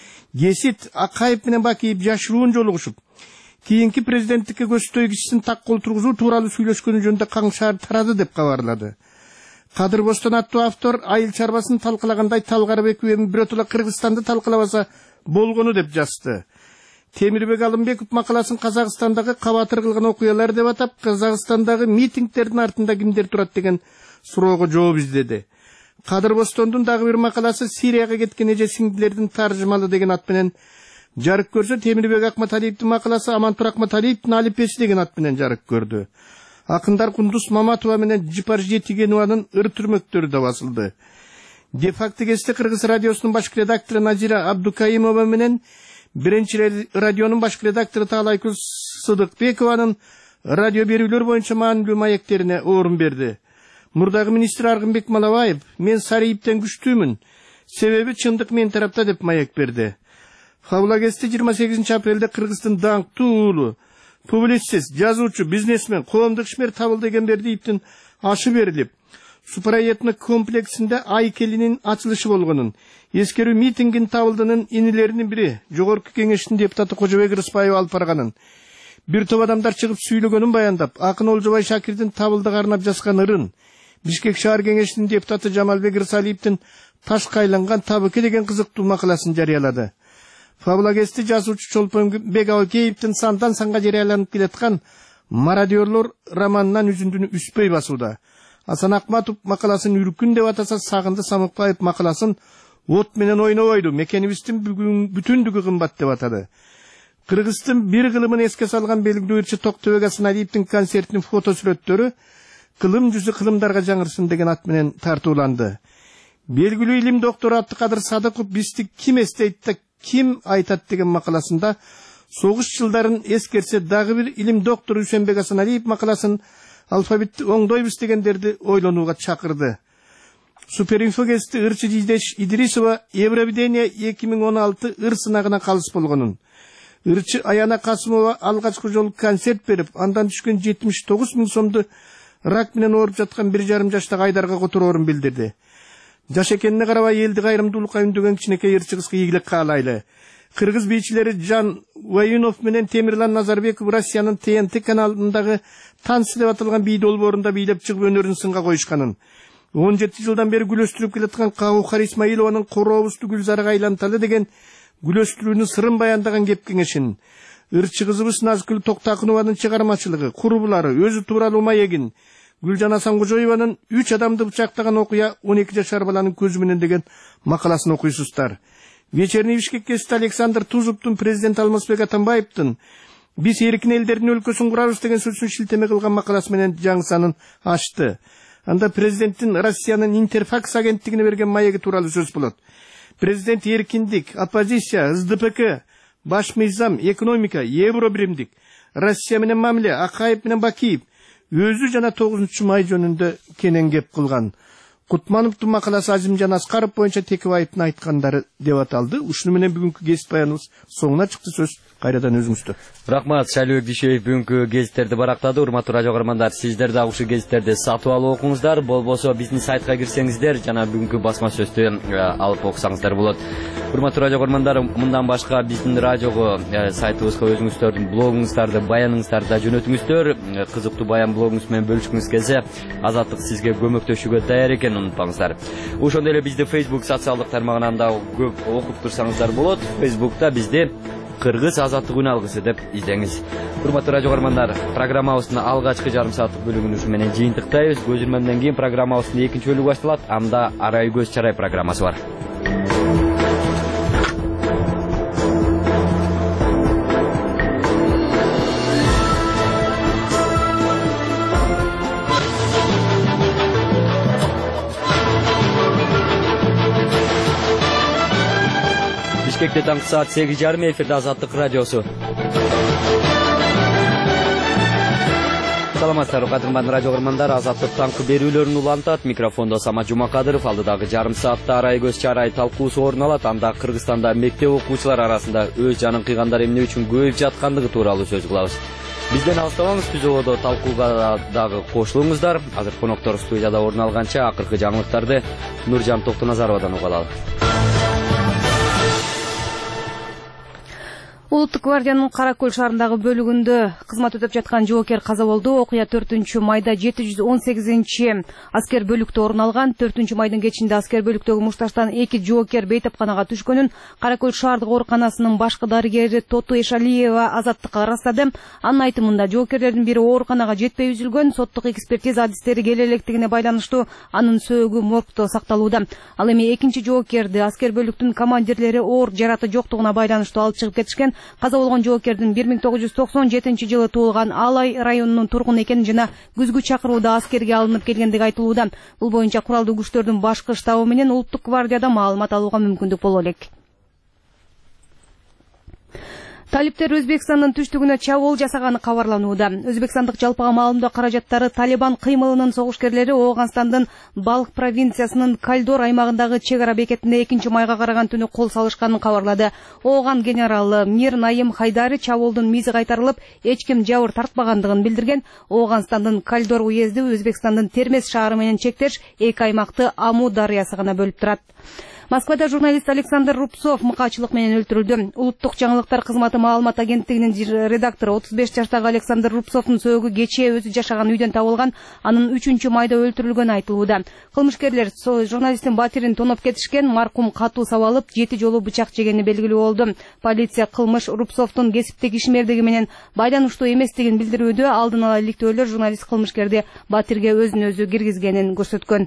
Гесит Акаев менен Бакиев жашыруун жолугушуп, кийинки президенттикке көзтөй кишисин так кол тургузуу тууралуу сүйлөшкөнү жөнүндө каңшаар тарады деп кабарлады. Кадыр Бостон аттуу автор айыл чарбасын талкалагандай Талгарбеков эми биротула Кыргызстанды талкалабаса болгону деп жазды. Темирбек Алымбеков макаласын Казакстандагы кабатыр кылган окуялар деп атап, Казакстандагы митингдердин артында кимдер турат деген суроого жооп издеди. Кадыр Бостондун дагы бир макаласы Сирияга кеткен эже сиңдилердин таржымалы деген ат менен жарык көрсө, Темирбек Акматалиевдин макаласы Амантур Акматалиевдин алипеси деген ат менен жарык көрдү. Акындар Кундуз Маматова менен Жипаржи Тигенованын ыр түрмөктөрү да басылды. Де-факто кесте Кыргыз радиосунун башкы редактору Назира Абдукаимова менен биринчи радионун башкы редактору Таалайкүл Сыдыкбекованын радио берүүлөр боюнча маанилүү маектерине орун берди. Мурдагы министр Аргынбек Малабаев мен Сариевден күчтүүмүн, себеби чындык мен тарапта деп маек берди. Фабула кесте жыйырма сегизинчи апрелде Кыргыздын даңктуу уулу, публицист, жазуучу, бизнесмен, коомдук ишмер Табыл Дегенбердиевдин ашы берилип, Супраетник комплексинде Айкелинин ачылышы болгонун, эскерүү митингин Табылдынын инилеринин бири, жогорку кеңештин депутаты Кожобек Рыспаев алып барганын, бир топ адамдар чыгып сүйлөгөнүн баяндап, Акын Олжобай Шакирдин Табылдыга арнап жазган ырын, Бишкек шаар кеңешинин депутаты Жамалбек Рысалиевдин ташка айланган табыки деген кызыктуу макаласын жарыялады. Фабула кести жазуучу Чолпонбек Абакеевдин сандан санга жарыяланып келаткан Мародёрлор романынан үзүндүнү үспөй басууда. Асан Акматов макаласын Үркүн деп атаса, Сагынды Самыкбаев макаласын от менен ойнобойду, мекенибиздин бүтүндүгү кымбат деп атады. Кыргыздын бир кылымын эске салган белгилүү ырчы Токтөбек Асаналиевдин концертинин фото сүрөттөрү кылым жүзү кылымдарга жаңырсын деген ат менен тартууланды. Белгилүү илим доктору Абдыкадыр Садыков бизди ким эстейт да ким айтат деген макаласында согуш жылдарын эскерсе, дагы бир илим доктору Үсенбек Асаналиев макаласын алфавитти оңдойбуз дегендерди ойлонууга чакырды. Суперинфо кести ырчы Жидеш Идрисова Евровидение эки миң он алты ыр сынагына калыс болгонун, ырчы Аяна Касымова алгачкы жолу концерт берип, андан түшкөн жетимиш тогуз миң сомду рак менен ооруп жаткан бир жарым жаштагы Айдарга котороорун билдирди. Жаш экенине карабай элди кайрымдуулукка үндөгөн кичинекей ырчы кызга ийгилик каалайлы. Кыргыз бийчилери Жан Ваюнов менен Темирлан Назарбеков Россиянын Т Н Т каналындагы Танцы деп аталган бий долбоорунда бийлеп чыгып өнөрүн сынга коюшканын, он жети жылдан бери гүлөстүрүп келаткан Каухар Исмаилованын Корообузду гүлзарга айланталы деген гүлөстүрүүнүн сырын баяндаган кеп кеңешин, ырчы кызыбыз Назгүл Токтакунованын чыгармачылыгы, курбулары, өзү тууралуу маегин, Гүлжан Асангожоеванын үч адамды бычактаган окуя он эки жашар баланын көзү менен деген макаласын окуйсуздар. Вечерний Бишкек кести Александр Тузовдун президент Алмазбек Атамбаевдин биз эркин элдердин өлкөсүн курабыз деген сөзүн шилтеме кылган макаласы менен жаңы санын ачты. Анда президенттин Россиянын Интерфакс агенттигине берген маеги тууралуу сөз болот. Президент эркиндик, оппозиция, С Д П К, баш мыйзам, экономика, евро биримдик, Россия менен мамиле, Акаев менен Бакиев өзү жана тогузунчу май жөнүндө кенен кеп кылган. Кутмановдун макаласы Азимжан Аскаров боюнча Текебаевдин айткандары деп аталды. Ушуну менен бүгүнкү гезит баяныбыз соңуна чыкты. Сөз кайрадан өзүңүздө. Рахмат, Шайлыбек Дүйшөев бүгүнкү гезиттерди барактады. Урматтуу радио көрөрмандар, сиздер да ушул гезиттерди сатып алып окуңуздар. Болбосо биздин сайтка кирсеңиздер, жана бүгүнкү басма сөздү алып окусаңыздар болот. Урматтуу радио көрөрмандар, мындан башка биздин радиого сайтыбызга өзүңүздөрдүн блогуңуздарды, баяныңыздарды да жөнөтүңүздөр. Кызыктуу баян блогуңуз менен бөлүшкүңүз келсе, Азаттык сизге көмөктөшүүгө даяр экен, унутпаңыздар. Ошондой эле бизди Facebook социалдык тармагынан да көп окуп турсаңыздар болот. Facebook'та бизди Кыргыз Азаттык үн алгысы деп издеңиз. Урматтуу радио көрөрмандар, программабыздын алгачкы жарым сааттык бөлүгүн ушу менен жыйынтыктайбыз. Көз ирмемден кийин программабыздын экинчи бөлүгү башталат. Анда Арай көз чарай программасы бар. Бишкекте таңкы саат сегиз жарым, эфирде Азаттык радиосу. Саламатсыздар, кадырман радио көрөрмандар, Азаттык таңкы берүүлөрүн улантат. Микрофондо Самат Жумакадыров. Алдыдагы жарым саатта Арай көз чарай талкуусу орун алат. Анда Кыргызстанда мектеп окуучулар арасында өз жанын кыйгандар эмне үчүн көбөйүп жаткандыгы тууралуу сөз кылабыз. Бизден алыстабаңыз, түзөбодо талкууга дагы кошулуңуздар. Азыр коноктор студияда орун алганча акыркы жаңылыктарды Нуржан Токтоназаровадан угалы. Улуттук гвардиянын Кара Көл шаарындагы бөлүгүндө кызмат өтөп жаткан жоокер каза болду. Окуя төртүнчү майда жети жүз он сегизинчи аскер бөлүктө орун алган. төртүнчү майдын кечинде аскер бөлүктөгү мушташтан эки жоокер бейтапканага түшкөнүн Кара Көл шаардык ооруканасынын башкы дарыгери Тоту Эшалиева Азаттыкка ырастады. Анын айтымында жоокерлердин бири ооруканага жетпей үзүлгөн. Соттук экспертиза адистери келе электигине байланыштуу анын сөөгү моргто сакталууда. Ал эми экинчи жоокерди аскер бөлүктүн командирлери оор жараты жоктугуна байланыштуу алып чыгып кетишкен. Каза болгон жоокердин бир миң тогуз жүз токсон жетинчи жылы туулган Алай районунун тургуну экени жана күзгү чакырууда аскерге алынып келгендиги айтылууда. Бул боюнча куралдуу күчтөрдүн башкы штабы менен Улуттук гвардияда маалымат алууга мүмкүндүк боло элек. Талиптер Өзбекстандын түштүгүнө чабуул жасаганы кабарланууда. Өзбекстандык жалпыга маалымдоо каражаттары Талибан кыймылынын согушкерлери Ооганстандын Балх провинциясынын Кальдор аймагындагы чек ара бекетине экинчи майга караган түнү кол салышканын кабарлады. Ооган генералы Мир Наим Хайдари чабуулдун мизи кайтарылып, эч ким жабыр тартпагандыгын билдирген. Ооганстандын Кальдор уезди Өзбекстандын Термез шаары менен чектеш эки аймакты Аму дарыясы гана бөлүп турат. Москвада журналист Александр Рубцов мыкаачылык менен өлтүрүлдү. Улуттук жаңылыктар кызматы маалымат агенттигинин редактору отуз беш жаштагы Александр Рубцовдун сөөгү кечээ өзү жашаган үйдөн табылган. Анын үчүнчү майда өлтүрүлгөнү айтылууда. Кылмышкерлер журналисттин батирин тоноп кетишкен, маркум катуу сабалып, жети жолу бычак жегени белгилүү болду. Полиция кылмыш Рубцовдун кесиптик ишмердиги менен байланыштуу эместигин билдирүүдө. Алдын ала иликтөөлөр журналист кылмышкерди батирге өзүн өзү киргизгенин көрсөткөн.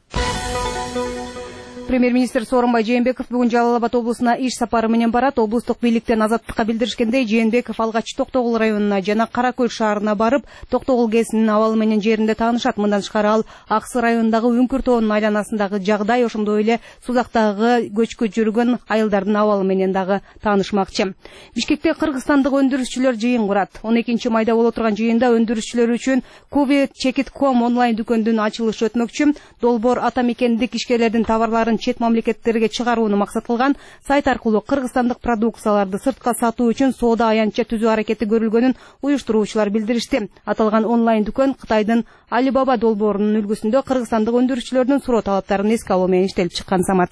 Премьер-министр Сооронбай Жээнбеков бүгүн Жалал Абад облусуна иш сапары менен барат. Облустук бийликтен Азаттыкка билдиришкендей, Жээнбеков алгач Токтогул районуна жана Кара Көл шаарына барып, Токтогул КЭСинин абалы менен жеринде таанышат. Мындан тышкары ал Аксы районундагы Үңкүр тоонун айланасындагы жагдай, ошондой эле Сузактагы көчкө жүргөн айылдардын абалы менен дагы таанышмакчы. Бишкекте кыргызстандык өндүрүшчүлөр жыйын курат. он экинчи майда боло турган жыйында өндүрүшчүлөр үчүн Куви Чекит точка ком онлайн дүкөндүн ачылышы өтмөкчү. Долбоор ата мекендик ишкерлердин товарларын чет мамлекеттерге чыгарууну максат кылган. Сайт аркылуу кыргызстандык продукцияларды сыртка сатуу үчүн соода аянтча түзүү аракети көрүлгөнүн уюштуруучулар билдиришти. Аталган онлайн дүкөн Кытайдын Алибаба долбоорунун үлгүсүндө кыргызстандык өндүрүшчүлөрдүн суроо талаптарын эске алуу менен иштелип чыккан. Самат.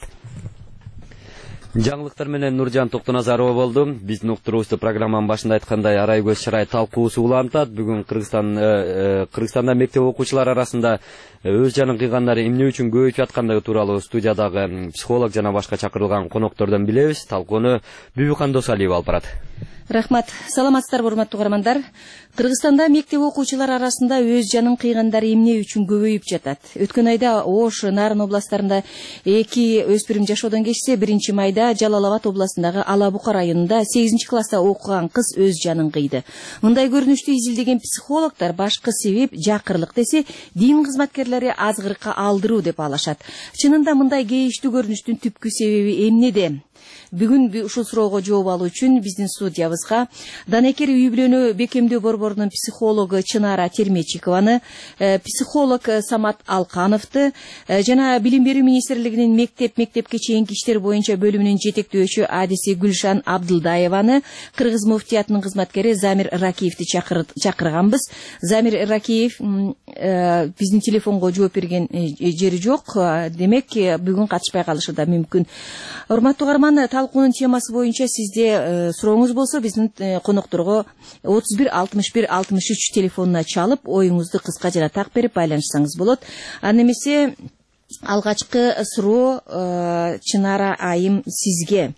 Жаңылыктар менен Нуржан Токтоназарова болду. Биздин уктуруубузду программанын башында айткандай Арай көз чарай талкуусу улантат. Бүгүн Кыргызстан Кыргызстанда мектеп окуучулар арасында өз жанын кыйгандары эмне үчүн көбөйүп жаткандыгы тууралуу студиядагы психолог жана башка чакырылган коноктордон билебиз. Талкууну Бүбүкан Досалиева алып барат. Рахмат. Саламатсыздар, урматтуу көрөрмандар. Кыргызстанда мектеп окуучулар арасында өз жанын кыйгандары эмне үчүн көбөйүп жатат? Өткөн айда Ош, Нарын областарында эки өспүрүм жашоодон кечсе, биринчи майда Жалал Абад областындагы Ала Бука районунда сегизинчи класста окуган кыз өз жанын кыйды. Мындай көрүнүштү изилдеген психологдор башкы себеп жакырлык десе, дин кызматкерлери азгырыкка алдыруу деп алышат. Чынында мындай кейиштүү көрүнүштүн түпкү себеби эмнеде? бүгүн ушул суроого жооп алуу үчүн биздин студиябызга Данекер үй бүлөнү бекемдөө борборунун психологу Чынара Термечикованы, психолог Самат Алкановду жана Билим берүү министрлигинин мектеп мектепке чейинки иштер боюнча бөлүмүнүн жетектөөчү адиси Гүлшан Абдылдаеваны, Кыргыз муфтиятынын кызматкери Замир Ракиевди чакырганбыз. Замир Ракиев биздин телефонго жооп берген жери жок, демек бүгүн катышпай калышы да мүмкүн. Урматтуу угарман, талкуунун темасы боюнча сизде сурооңуз болсо биздин конокторго отуз бир алтымыш бир алтымыш үч телефонуна чалып оюңузду кыска жана так берип байланышсаңыз болот. Аны эмесе алгачкы суроо Чынара айым сизге.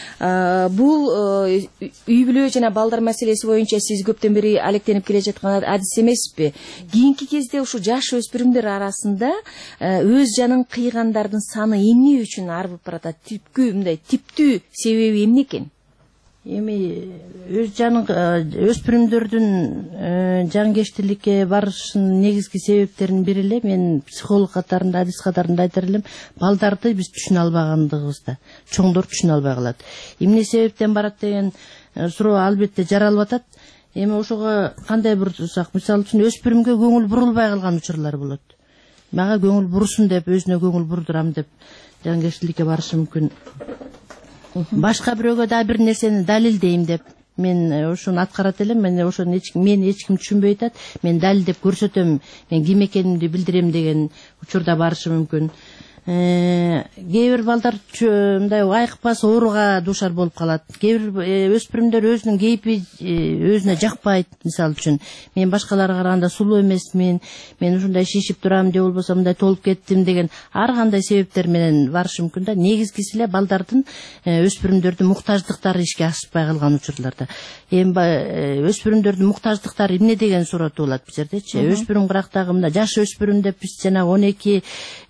Бул үй бүлө жана балдар маселеси боюнча сиз көптөн бери алектенип келе жаткан адис эмеспи? Кийинки кезде ушу жаш өспүрүмдөр арасында өз жанын кыйгандардын саны эмне үчүн арбып баратат? Типкүү мындай типтүү себеби эмне экен? Эми өз жанын өспүрүмдөрдүн жанкечтиликке барышынын негизги себептеринин бири эле мен психолог катарында, адис катарында айтар элем, балдарды биз түшүнө албагандыгыбызда, чоңдор түшүнө албай калат. Эмне себептен барат деген суроо албетте жаралып атат. Эми ошого кандай бурсак, мисалы үчүн өспүрүмгө көңүл бурулбай калган учурлар болот. Мага көңүл бурусун деп, өзүнө көңүл бурдурам деп жанкечтиликке барышы мүмкүн. Башка бирөөгө да бир нерсени далилдейм деп мен ошону аткарат элем, мен ошону эч мен эч ким түшүнбөй атат, мен далилдеп көрсөтөм, мен ким экенимди билдирем деген учурда барышы мүмкүн. Кээ бир балдар мындай айыкпас ооруга дуушар болуп калат. Кээ бир өспүрүмдөр өзүнүн кейпи өзүнө жакпайт. Мисалы үчүн мен башкаларга караганда сулуу эмесмин, мен ушундай шишип турам же болбосо мындай толуп кеттим деген ар кандай себептер менен барышы мүмкүн да. Негизгиси эле балдардын өспүрүмдөрдүн муктаждыктары ишке ашпай калган учурларда. Эми өспүрүмдөрдүн муктаждыктары эмне деген суроо туулат бул жердечи. Өспүрүм бирок дагы мына жаш өспүрүм деп биз жанагы он эки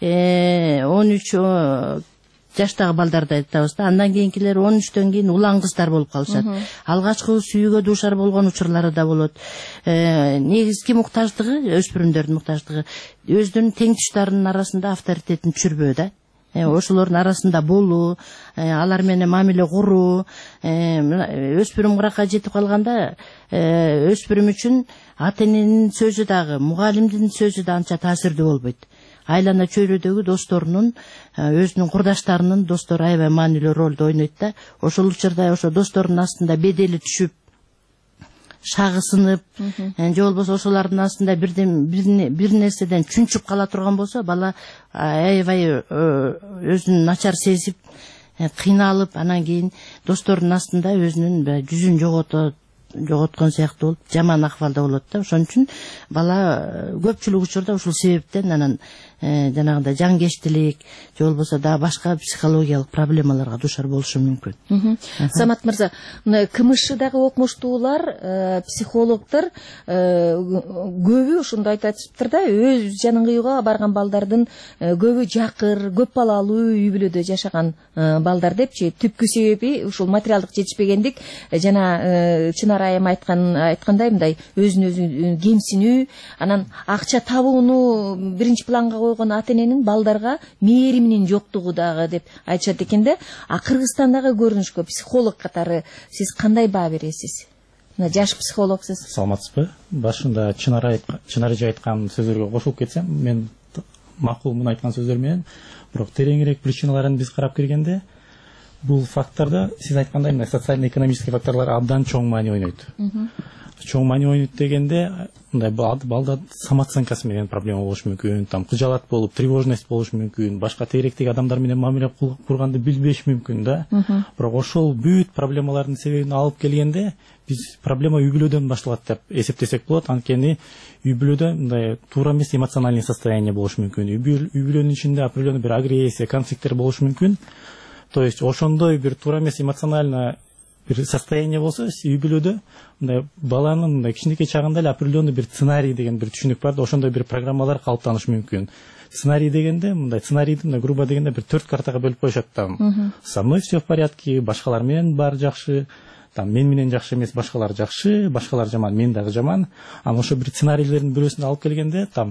он үч жаштагы балдарды айтабыз да. Андан кийинкилер он үчтөн кийин улан кыздар болуп калышат. Алгачкы сүйүүгө дуушар болгон учурлары да болот. Негизги муктаждыгы, өспүрүмдөрдүн муктаждыгы өзүнүн тең туштарынын арасында авторитетин түшүрбөө да. Ошолордун арасында болуу, алар менен мамиле куруу, өспүрүм кыракка жетип калганда өспүрүм үчүн ата эненин сөзү дагы, мугалимдин сөзү да анча таасирдүү болбойт. Айлана чөйрөдөгү досторунун, өзүнүн курдаштарынын достору аябай маанилүү ролду ойнойт да. Ошол учурда ошо досторунун астында бедели түшүп, шагысынып, же болбосо ошолордун астында бир нерседен чүнчүп кала турган болсо, бала аябай өзүн начар сезип, кыйналып, анан кийин досторунун астында өзүнүн жүзүн жоготот, жоготкон сыяктуу болуп, жаман акыбалда болот да. Ошон үчүн бала көпчүлүк учурда ушул себептен анан жанагындай жанкечтилик же болбосо дагы башка психологиялык проблемаларга дуушар болушу мүмкүн. Самат мырза, мына КМШдагы окумуштуулар, психологдор көбү ушундай айтышыптыр да, өз жанын кыюуга барган балдардын көбү жакыр, көп балалуу үй бүлөдө жашаган балдар депчи. Түпкү себеби ушул материалдык жетишпегендик, жана Чынара айым айткан айткандай мындай өзүн өзү кемсинүү, анан акча табууну биринчи планга койгон ата эненин балдарга мээриминин жоктугу дагы деп айтышат экен да. А Кыргызстандагы көрүнүшкө психолог катары сиз кандай баа бересиз? Мына жаш психологсуз. Саламатсызбы? Башында Чынара Чынара айткан сөздөргө кошулуп кетсем, мен макулмун айткан сөздөр менен, бирок тереңирээк причиналарын биз карап киргенде, бул фактордо сиз айткандай мына социально-экономический факторлор абдан чоң маани ойнойт. Чоң маани ойнойт дегенде, мындай балда самооценкасы менен проблема болушу мүмкүн, там кыжалат болуп, тревожность болушу мүмкүн, башка тегеректеги адамдар менен мамиле курганды билбеш мүмкүн да. Бирок ошол бүт проблемалардын себебин алып келгенде, биз проблема үй бүлөдөн башталат деп эсептесек болот. Анткени үй бүлөдө мындай туура эмес эмоциональный состояние болушу мүмкүн. Үй бүлөнүн ичинде определенный бир агрессия, конфликттер болушу мүмкүн. То есть ошондой бир туура эмес эмоционально бир состояние болсо, үй бүлөдө мындай баланын мындай кичинекей чагында эле определенный бир сценарий деген бир түшүнүк бар да, ошондой бир программалар калыптанышы мүмкүн. Сценарий дегенде мындай сценарийди мындай грубо дегенде бир төрт картага бөлүп коюшат там. Со мной все в порядке, башкалар менен баары жакшы, там мен менен жакшы эмес, башкалар жакшы, башкалар жаман, мен дагы жаман. Анан ошо бир сценарийлердин бирөөсүнө алып келгенде, там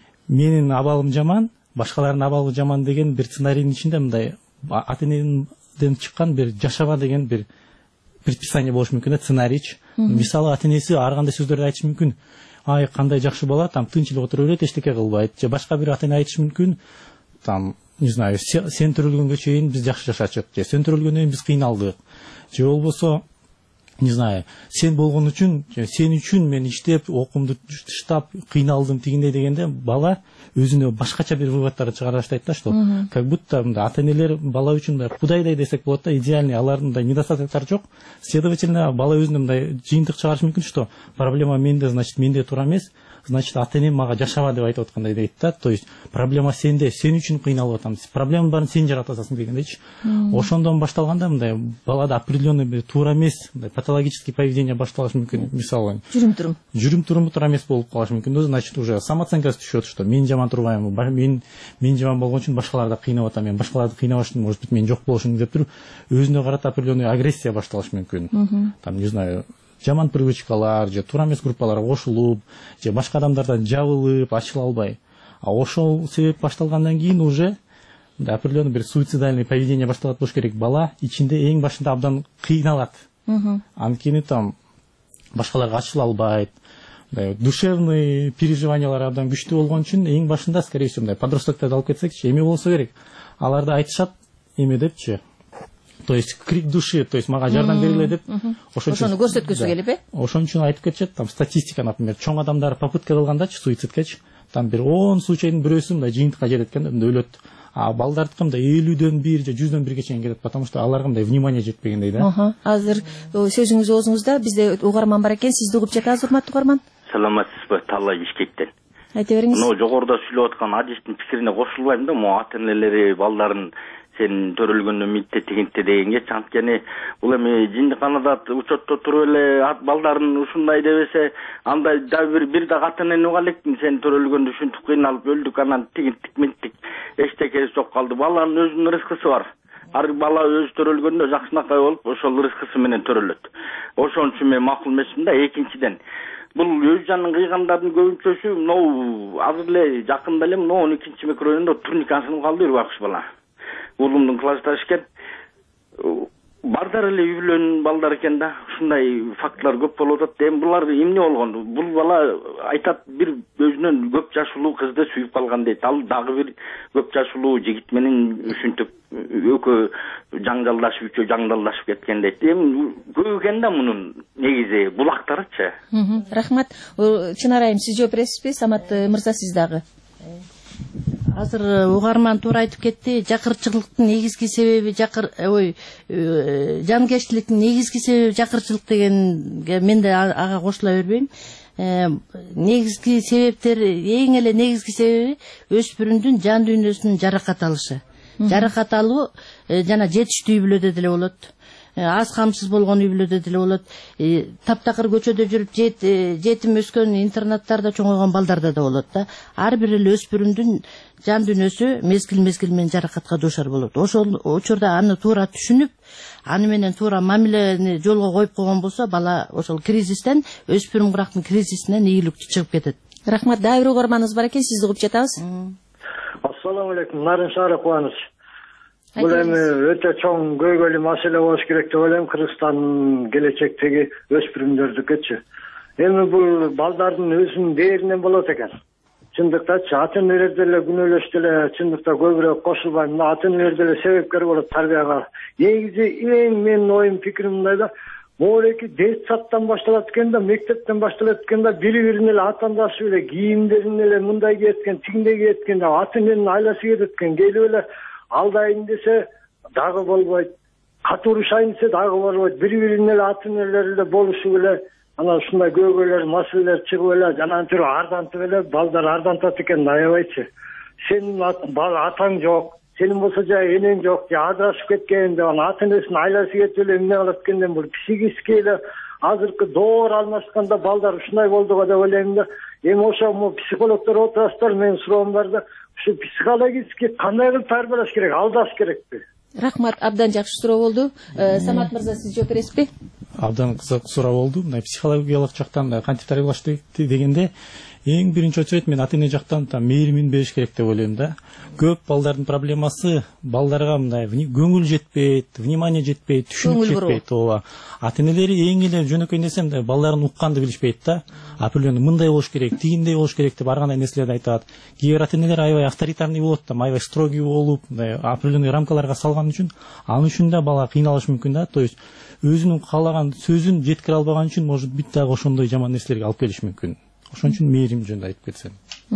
менин абалым жаман, башкалардын абалы жаман деген бир сценарийдин ичинде мындай ата эненин энеден чыккан бир жашаба деген бир предписание болушу мүмкүн да, сценарийчи. Мисалы ата энеси ар кандай сөздөрдү айтышы мүмкүн. Ай, кандай жакшы бала, там тынч эле отура берет, эчтеке кылбайт. Же башка бир ата эне айтышы мүмкүн, там, не знаю, сен төрөлгөнгө чейин биз жакшы жашачык, же сен төрөлгөндөн кийин биз кыйналдык. Же болбосо, не знаю, сен болгон үчүн, сен үчүн мен иштеп, окуумду таштап, кыйналдым тигиндей дегенде, бала өзүнө башкача бир выводтарды чыгара баштайт да, что как будто мындай ата энелер бала үчүн мындай кудайдай десек болот да, идеальный, алардын мындай недостатоктары жок. Следовательно, бала өзүнө мындай жыйынтык чыгарышы мүмкүн, что проблема менде, значит, менде туура эмес, значит, ата энем мага жашаба деп айтып аткандай дейт да. То есть проблема сенде, сен үчүн кыйналып атам. Проблема барын сен жаратып атасың дегендейчи. Ошондон башталганда мындай балада определенный бир туура эмес, мындай патологический поведение башталышы мүмкүн. Мисалы, жүрүм-турум. Жүрүм-туруму туура эмес болуп калышы мүмкүн. Значит, уже самооценкасы түшөт, что мен жаман турбайм, мен мен жаман болгон үчүн башкаларды кыйнап атам, мен башкаларды кыйнабаш үчүн, может быть, мен жок болушум деп туруп, өзүнө карата определенный агрессия башталышы мүмкүн. Там, не знаю, жаман привычкалар, же туура эмес группаларга кошулуп, же башка адамдардан жабылып, ачыла албай. А ошол себеп башталгандан кийин уже определенный бир суицидальный поведение башталат болуш керек. Бала ичинде эң башында абдан кыйналат. Анткени там башкаларга ачыла албайт. Душевный переживаниялар абдан күчтүү болгон үчүн эң башында, скорее всего, мындай подростокторду алып кетсекчи, эме болсо керек. Аларды айтышат эме депчи. То есть крик души, то есть мага жардам бергиле деп, ошону көрсөткүсү келип э? Ошон үчүн айтып кетишет, там статистика, например, чоң адамдар попытка кылгандачы суицидкечи, там бир он случайдын бирөөсү мындай жыйынтыкка жетет экен, мындай өлөт. А балдардыкы мындай элүүдөн бир же жүздөн бирге чейин кетет, потому что аларга мындай внимание жетпегендей да. Азыр сөзүңүз оозуңузда, бизде угарман бар экен, сизди угуп жатабыз, урматтуу угарман. Саламатсызбы, Талла Ишкектен. Айта бериңиз. Мына жогоруда сүйлөп аткан адистин пикирине кошулбайм да, могу ата энелери балдарын сен төрөлгөндө митте тигинте дегенге, анткени бул эми жиндиканада учетто туруп эле балдарын ушундай дебесе, андай да бир бир да ата энени уга элекмин, сен төрөлгөндө ушинтип кыйналып өлдүк, анан тигинтик минтик эчтекеси жок калды. Баланын өзүнүн рызкысы бар. Ар бала өзү төрөлгөндө жакшынакай болуп, ошол рызкысы менен төрөлөт. Ошон үчүн мен макул эмесмин да. Экинчиден, бул өз жанын кыйгандардын көбүнчөсү могу азыр эле жакында эле мына он экинчи микрорайондо турникасын калды бир бакчы бала. Улумдун классташ экен. Бардар эле үйлөнүн балдар экен да. Ушундай фактылар көп болуп атат. Эми булар эмне болгон? Бул бала айтат, бир өзүнөн көп жашылуу кызды сүйүп калган дейт. Ал дагы бир көп жашылуу жигит менен ушинтип экөө жаңжалдашып, үчөө жаңдалдашып кеткен дейт. Эми көп экен да мунун негизи булактарычы. Рахмат. Чынар айым, сиз жооп бересизби? Самат мырза, сиз дагы. Азыр угарман туура айтып кетти. Жакырчылыктын негизги себеби жакыр ой жанкечтиликтин негизги себеби жакырчылык дегенге мен да ага кошула бербейм. Негизги себептер, эң эле негизги себеби өспүрүмдүн жан дүйнөсүнүн жаракат алышы. Жаракат алуу жана жетиштүү үй бүлөдө деле болот. Аз камсыз болгон үй бүлөдө деле болот. Таптакыр көчөдө жүрүп жетим өскөн, интернаттарда чоңойгон балдарда да болот да. Ар бир эле өспүрүмдүн жан дүйнөсү мезгил-мезгил менен жаракатка дуушар болот. Ошол учурда аны туура түшүнүп, аны менен туура мамилени жолго коюп койгон болсо, бала ошол кризистен, өспүрүм курактын кризисинен ийгиликтүү чыгып кетет. Рахмат. Дагы бир угарманыбыз бар экен, сизди угуп жатабыз. Ассаламу алейкум, Нарыншары Кубаныч. Бул эми өтө чоң көйгөйлүү маселе болуш керек деп ойлойм, Кыргызстандын келечектеги өспүрүмдөрдүкөчү. Эми бул балдардын өзүнүн дээринен болот экен. Чындыктачы ата энелер деле күнөөлөштү эле, чындыкта көбүрөөк кошулбайм. Ата энелер деле себепкер болот тарбияга. Негизи эң менин оюм, пикирим мындай да, могулеки детсадтан башталат экен да, мектептен башталат экен да, бири-бирин эле атаандашып эле кийимдерин эле мындай киеткен, тигиндей киеткен да, ата эненин айласы кетет экен. Келип эле алдайын десе дагы болбойт, катуурушайын десе дагы болбойт. Бири-бирин эле ата энелер эле болушуп эле анан ушундай көйгөйлөр, маселелер чыгып эле жанагы түрү ардантып эле балдар ардантат экен да, аябайчы. Сенин атаң жок, сенин болсо жай энең жок, же ажырашып кеткен деп анан ата энесинин айласы кетип эле эмне кылат экенден бул психически эле азыркы доор алмашканда балдар ушундай болду го деп ойлойм да. Эми ошо психологдор отурасыздар, менин суроом бар да, ушу психологически кандай кылып тарбиялаш керек, алдаш керекпи? Рахмат, абдан жакшы суроо болду. Самат мырза, сиз жооп бересизби? Абдан кызык суроо болду. Мына психологиялык жактан кантип тарбиялаш дегенде, эң биринчи очередь мен ата эне жактан мээримин бериш керек деп ойлойм да. Көп балдардын проблемасы балдарга мындай көңүл жетпейт, внимание жетпейт, түшүнүк жетпейт. Ооба. Ата энелери эң эле жөнөкөй десем да балдарын укканды билишпейт да. Определенно мындай болуш керек, тигиндей болуш керек деп ар кандай нерселерди айтат. Кээ бир ата энелер аябай авторитарный болот да, аябай строгий болуп, мындай определенный рамкаларга салган үчүн ал үчүн да бала кыйналышы мүмкүн да. То есть өзүнүн каалаган сөзүн жеткире албаган үчүн может быть дагы ошондой жаман нерселерге алып келиши мүмкүн. Ошон үчүн мээрим жөнүндө айтып кетсем.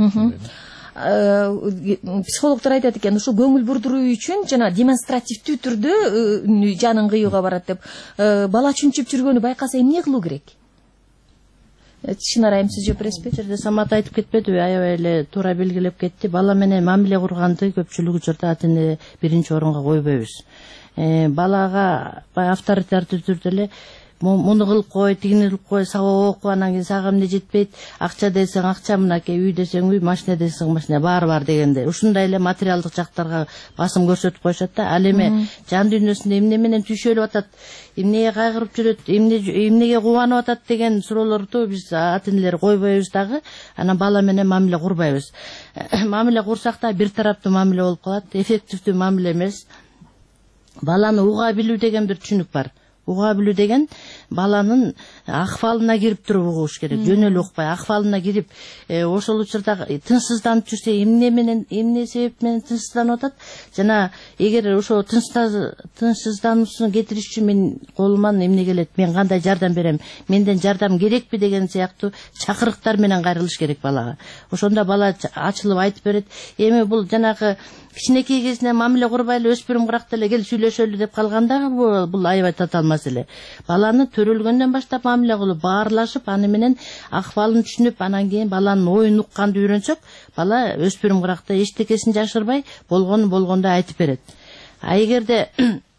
Психологдор айтат экен, ушул көңүл бурдуруу үчүн жана демонстративдүү түрдө жанын кыюуга барат деп. Бала чүнчүп жүргөнү байкаса эмне кылуу керек? Чынар айым сиз жооп бересизби? Жерде Самат айтып кетпедиби? Аябай эле туура белгилеп кетти. Бала менен мамиле курганды көпчүлүк учурда ата эне биринчи орунга койбойбуз. Балага баягы авторитардуу түрдө эле муну кылып кой, тигини кылып кой, сабак оку, анан кийин сага эмне жетпейт, акча десең акча, мынакей үй десең үй, машина десең машина, баары бар дегенде. Ушундай эле материалдык жактарга басым көрсөтүп коюшат да. Ал эми жан дүйнөсүндө эмне менен түйшөлүп атат, эмнеге кайгырып жүрөт, эмнеге кубанып атат деген суроолорду биз ата энелер койбойбуз дагы. Анан бала менен мамиле курбайбыз. Мамиле курсак да бир тараптуу мамиле болуп калат, эффективдүү мамиле эмес. Баланы уга билүү деген бир түшүнүк бар. Уга билүү деген баланын акыбалына кирип туруп угуш керек. Жөн эле укпай, акыбалына кирип, ошол учурда тынчсызданып жүрсө, эмне менен, эмне себеп менен тынчсызданып атат? Жана эгер ошо тынчсыздануусун кетириш үчүн мен колуман эмне келет, мен кандай жардам берем, менден жардам керекпи деген сыяктуу чакырыктар менен кайрылыш керек балага. Ошондо бала ачылып айтып берет. Эми бул жанагы кичинекей кезинен мамиле курбай эле өспүрүм куракта эле кел сүйлөшөлү деп калганда бул аябай татаал маселе. Баланы төрөлгөндөн баштап мамиле кылып, баарлашып, аны менен акыбалын түшүнүп, анан кийин баланын оюн укканды үйрөнсөк, бала өспүрүм куракта эчтекесин жашырбай, болгону болгондой айтып берет. А эгерде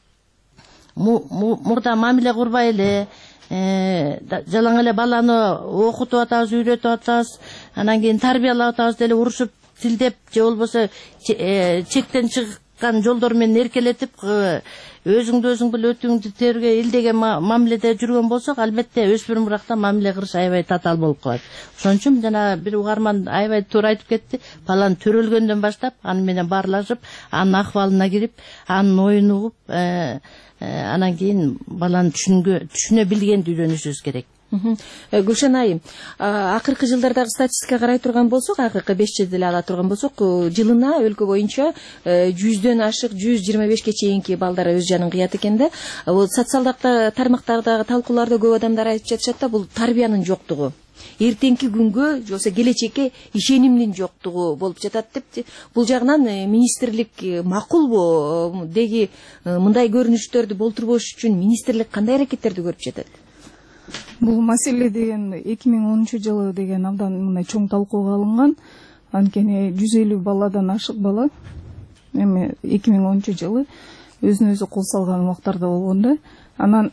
мурда мамиле курбай эле, жалаң эле баланы окутуп атабыз, үйрөтүп атабыз, анан кийин тарбиялап атабыз деле урушуп, тилдеп, же болбосо чектен чыккан жолдор менен эркелетип, өзүңдү өзүң бил өтүңдү терге илдеген мамиледе жүргөн болсок, албетте өспүрүм куракта мамиле кылыш аябай татаал болуп калат. Ошон үчүн жана бир угарман аябай туура айтып кетти. Баланы төрөлгөндөн баштап, аны менен баарлашып, анын акыбалына кирип, анын оюн угуп, анан кийин баланы түшүнө билгенди үйрөнүшүбүз керек. Гүлшан айым, акыркы жылдардагы статистикага карай турган болсок, акыркы беш жылды эле ала турган болсок, жылына өлкө боюнча жүздөн ашык жүз жыйырма бешке чейинки балдар өз жанын кыят экен да. Бул социалдык тармактардагы талкууларда көп адамдар айтып жатышат да, бул тарбиянын жоктугу, эртеңки күнгө же болбосо келечекке ишенимдин жоктугу болуп жатат деп. Бул жагынан министрлик макулбу? Деги мындай көрүнүштөрдү болтурбош үчүн министрлик кандай аракеттерди көрүп жатат? Бул маселе деген эки миң онунчу жылы деген абдан мындай чоң талкууга алынган. Анткени жүз элүү баладан ашык бала эми эки миң онунчу жылы өзүнө өзү кол салган убактарда болгон да. Анан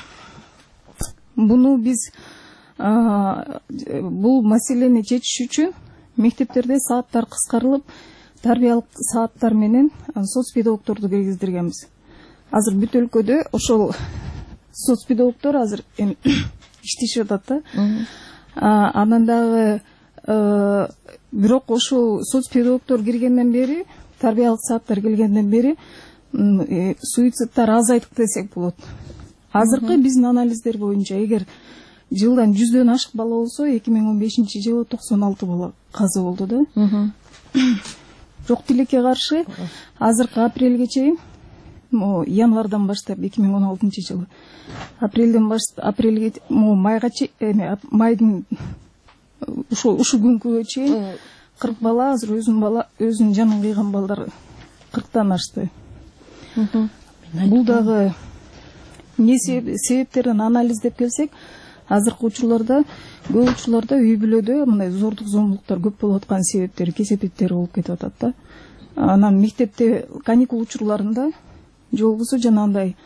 буну биз бул маселени чечиш үчүн мектептерде сааттар кыскарылып, тарбиялык сааттар менен соцпедагогдорду киргиздиргенбиз. Азыр бүт өлкөдө ошол соцпедагогдор азыр иштешип атат да. Анан дагы бирок ошол соцпедагогдор киргенден бери, тарбиялык сааттар келгенден бери суицидтар азайдык десек болот. Азыркы биздин анализдер боюнча эгер жылдан жүздөн ашык бала болсо, эки миң он бешинчи жылы токсон алты бала каза болду да. Жок тилекке каршы азыркы апрелге чейин, январдан баштап эки миң он алтынчы жылы апрелден баштап апрелге майга чейин, майдын ушул ушул күнгө чейин кырк бала азыр өзүнүн бала өзүнүн жанын кыйган балдар кырктан ашты. Бул дагы эмне себептерин анализдеп келсек, азыркы учурларда көп учурларда үй бүлөдө мындай зордук зомбулуктар көп болуп аткан себептери, кесепеттери болуп кетип атат да. Анан мектепте каникул учурларында же болбосо жанагындай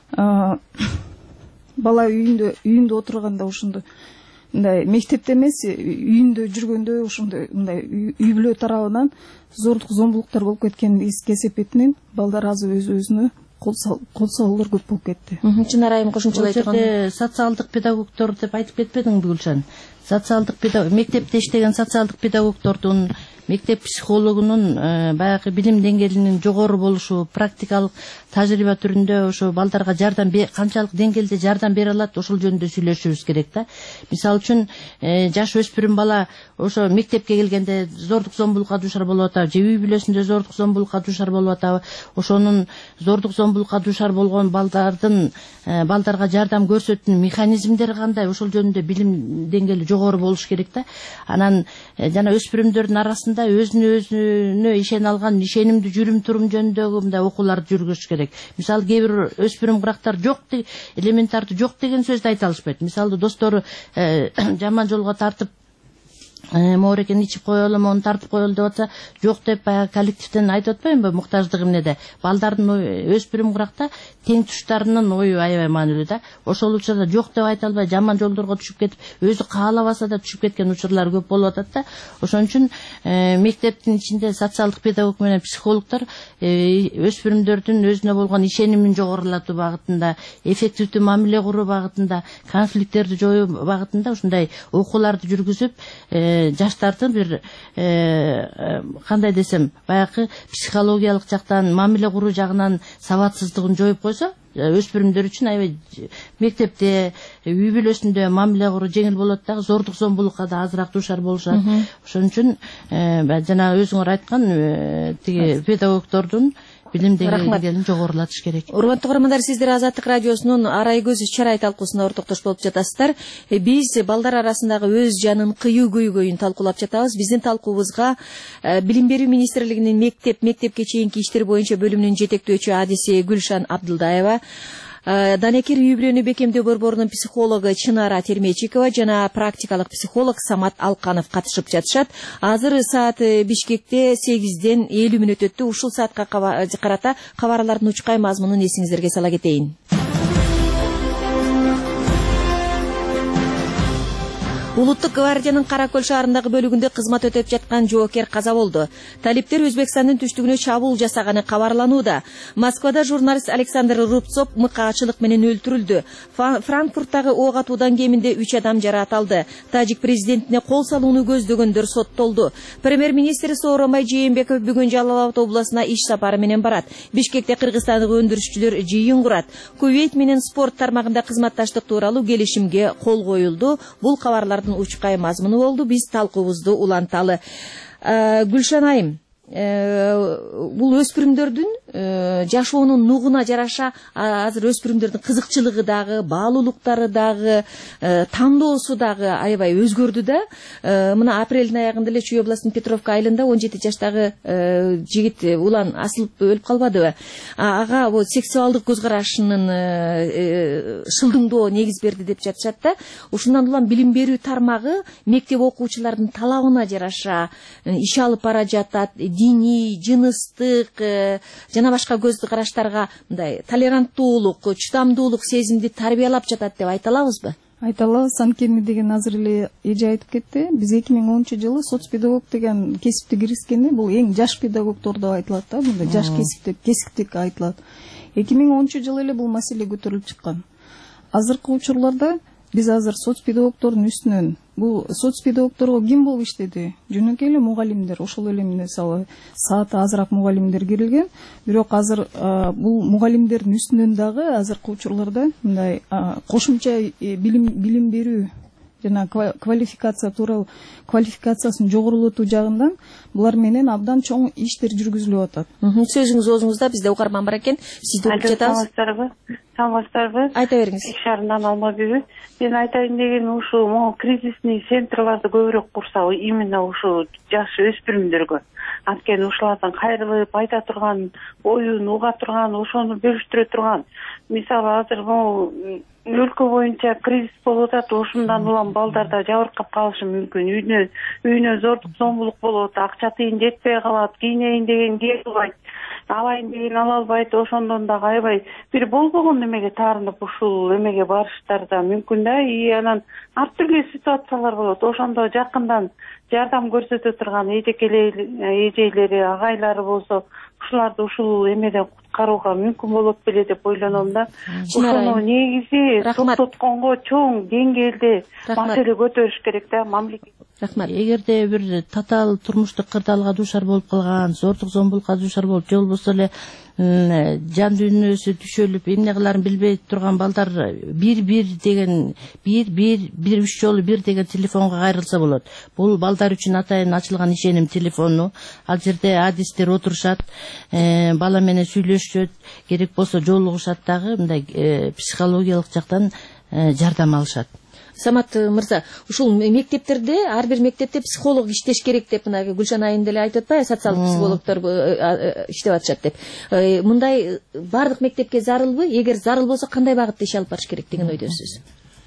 бала үйүндө үйүндө отурганда ошондо мындай мектепте эмес, үйүндө жүргөндө ошондой мындай үй бүлө тарабынан зордук зомбулуктар болуп кеткен кесепетинен балдар азыр өз өзүнө кол соолор көп болуп кетти. Чынар айым кошумчалай турган. Бул жерде социалдык педагогдор деп айтып кетпедиңби Гүлшан? Социалдык педагог, мектепте иштеген социалдык педагогдордун, мектеп психологунун баягы билим деңгээлинин жогору болушу, практикалык тажрыйба түрүндө ошо балдарга жардам канчалык деңгээлде жардам бере алат, ошол жөнүндө сүйлөшүбүз керек да. Мисалы үчүн жаш өспүрүм бала ошо мектепке келгенде зордук зомбулукка дуушар болуп атабы, же үй бүлөсүндө зордук зомбулукка дуушар болуп атабы, ошонун зордук зомбулукка дуушар болгон балдардын балдарга жардам көрсөтүүнүн механизмдери кандай, ошол жөнүндө билим деңгээли жогору болуш керек да. Анан жана өспүрүмдөрдүн арасында өзүнө өзүнө ишене алган ишенимдүү жүрүм турум жөнүндөгү мындай окууларды жүргүзүш керек. Мисалы кээ бир өспүрүм кырактар жок, элементарды жок деген сөздү айта алышпайт. Мисалы достору жаман жолго тартып моорекени ичип коелу, мону тартып коелу деп атса, жок деп баягы коллективден айтып атпаймынбы, муктаждык эмнеде. Балдардын өспүрүм кыракта тең туштарынын ою аябай маанилүү да. Ошол учурда жок деп айта албай, жаман жолдорго түшүп кетип, өзү каалабаса да түшүп кеткен учурлар көп болуп атат да. Ошон үчүн мектептин ичинде социалдык педагог менен психологдор өспүрүмдөрдүн өзүнө болгон ишенимин жогорулатуу багытында, эффективдүү мамиле куруу багытында, конфликттерди жоюу багытында ушундай окууларды жүргүзүп, жаштардын бир кандай десем, баягы психологиялык жактан, мамиле куруу жагынан сабатсыздыгын жоюп койсо, өспүрүмдөр үчүн аябай мектепте, үй бүлөсүндө мамиле куруу жеңил болот дагы, зордук зомбулукка да азыраак дуушар болушат. Ошон үчүн жана өзүңөр айткан тиги педагогдордун билим деңгээлин жогорулатыш керек. Урматтуу көрөрмандар, сиздер Азаттык радиосунун Арай көз чарай талкуусуна ортоктош болуп жатасыздар. Биз балдар арасындагы өз жанын кыюу көйгөйүн талкуулап жатабыз. Биздин талкуубузга Билим берүү министрлигинин мектеп, мектепке чейинки иштер боюнча бөлүмүнүн жетектөөчү адиси Гүлшан Абдылдаева, Данекер үй бүлөнү бекемдөө борборунун психологу Чынара Термечикова жана практикалык психолог Самат Алканов катышып жатышат. Азыр саат Бишкекте сегизден элүү мүнөт өттү. Ушул саатка карата кабарлардын учкай мазмунун эсиңиздерге сала кетейин. Улуттук гвардиянын Кара Көл шаарындагы бөлүгүндө кызмат өтөп жаткан жоокер каза болду. Талиптер Өзбекстандын түштүгүнө чабуул жасаганы кабарланууда. Москвада журналист Александр Рубцов мыкаачылык менен өлтүрүлдү. Франкфурттагы ок атуудан кеминде үч адам жаракат алды. Тажик президентине кол салууну көздөгөндөр соттолду. Премьер-министр Сооронбай Жээнбеков бүгүн Жалал Абад областына иш сапары менен барат. Бишкекте кыргызстандык өндүрүшчүлөр жыйын курат. Кувейт менен спорт тармагында кызматташтык тууралуу келишимге кол коюлду. Бул кабарлар учкай мазмуну болду. Биз талкуубузду уланталы. Гүлшан айым, бул өспүрүмдөрдүн жашоонун нугуна жараша азыр өспүрүмдөрдүн кызыкчылыгы дагы, баалуулуктары дагы, тандоосу дагы аябай өзгөрдү да. Мына апрелдин аягында эле Чүй областынын Петровка айылында он жети жаштагы жигит улан асылып өлүп калбадыбы? Ага бул сексуалдык көз карашынын шылдыңдоо негиз берди деп жатышат да. Ушундан улам билим берүү тармагы мектеп окуучуларынын талабына жараша иш алып бара жатат. Диний, жыныстык жана башка көз караштарга мындай толеранттуулук, чыдамдуулук сезимди тарбиялап жатат деп айта алабызбы? Айта алабыз. Анткени деген азыр эле эже айтып кетти. Биз эки миң онунчу жылы соцпедагог деген кесипти киргизгенде бул эң жаш педагогдор деп айтылат да. Мындай жаш кесип деп кесиптик айтылат. эки миң онунчу жылы эле бул маселе көтөрүлүп чыккан. Азыркы учурларда биз азыр соцпедагогдордун үстүнөн бул соцпедагогдорго ким болуп иштеди? Жөнөкөй эле мугалимдер, ошол эле мисалы сааты азыраак мугалимдер кирилген. Бирок азыр бул мугалимдердин үстүнөн дагы азыркы учурларда мындай кошумча билим билим берүү жана квалификация тууралуу квалификациясын жогорулатуу жагынан булар менен абдан чоң иштер жүргүзүлүп атат. Сөзүңүз оозуңузда, бизде угарман бар экен. Сизди угуп жатабыз. Саламатсыздарбы? Айта бериңиз. Иш шаарынан Алмабүбү. Мен айтайын деген ушу могу кризисный центрларды көбүрөөк курса, именно ушу жаш өспүрүмдөргө. Анткени ушулардан кайрылып айта турган, оюн уга турган, ошону бөлүштүрө турган. Мисалы азыр могу өлкө боюнча кризис болуп атат, ошундан улам балдарда жабыркап калышы мүмкүн. Үйүнө үйүнө зордук зомбулук болот, акча тыйын жетпей калат, кийинейин деген кие албайт, алайын деген ала албайт. Ошондон дагы аябай бир болбогон эмеге таарынып ушул эмеге барыштар да мүмкүн да. И анан ар түрдүү ситуациялар болот. Ошондо жакындан жардам көрсөтө турган эжекелери, эжейлери, агайлары болсо, ушуларды ушул эмеден куткарууга мүмкүн болот беле деп ойлоном да. Ошону негизи токтотконго чоң деңгээлде маселе көтөрүш керек да мамлекет. Рахмат. Эгерде бир татаал турмуштук кырдаалга дуушар болуп калган, зордук зомбулукка дуушар болуп, же болбосо эле жан дүйнөсү түшөлүп эмне кыларын билбей турган балдар бир бир деген бир бир бир үч жолу бир деген телефонго кайрылса болот. Бул балдар үчүн атайын ачылган ишеним телефону. Ал жерде адистер отурушат, бала менен сүйлөшүшөт, керек болсо жолугушат дагы мындай психологиялык жактан жардам алышат. Самат мырза, ушул мектептерде, ар бир мектепте психолог иштеш керек деп мына Гүлшан айым деле айтып атпайбы, социалдык психологдор иштеп атышат деп. Мындай бардык мектепке зарылбы? Эгер зарыл болсо кандай багытта иш алып барыш керек деген ойдосуз?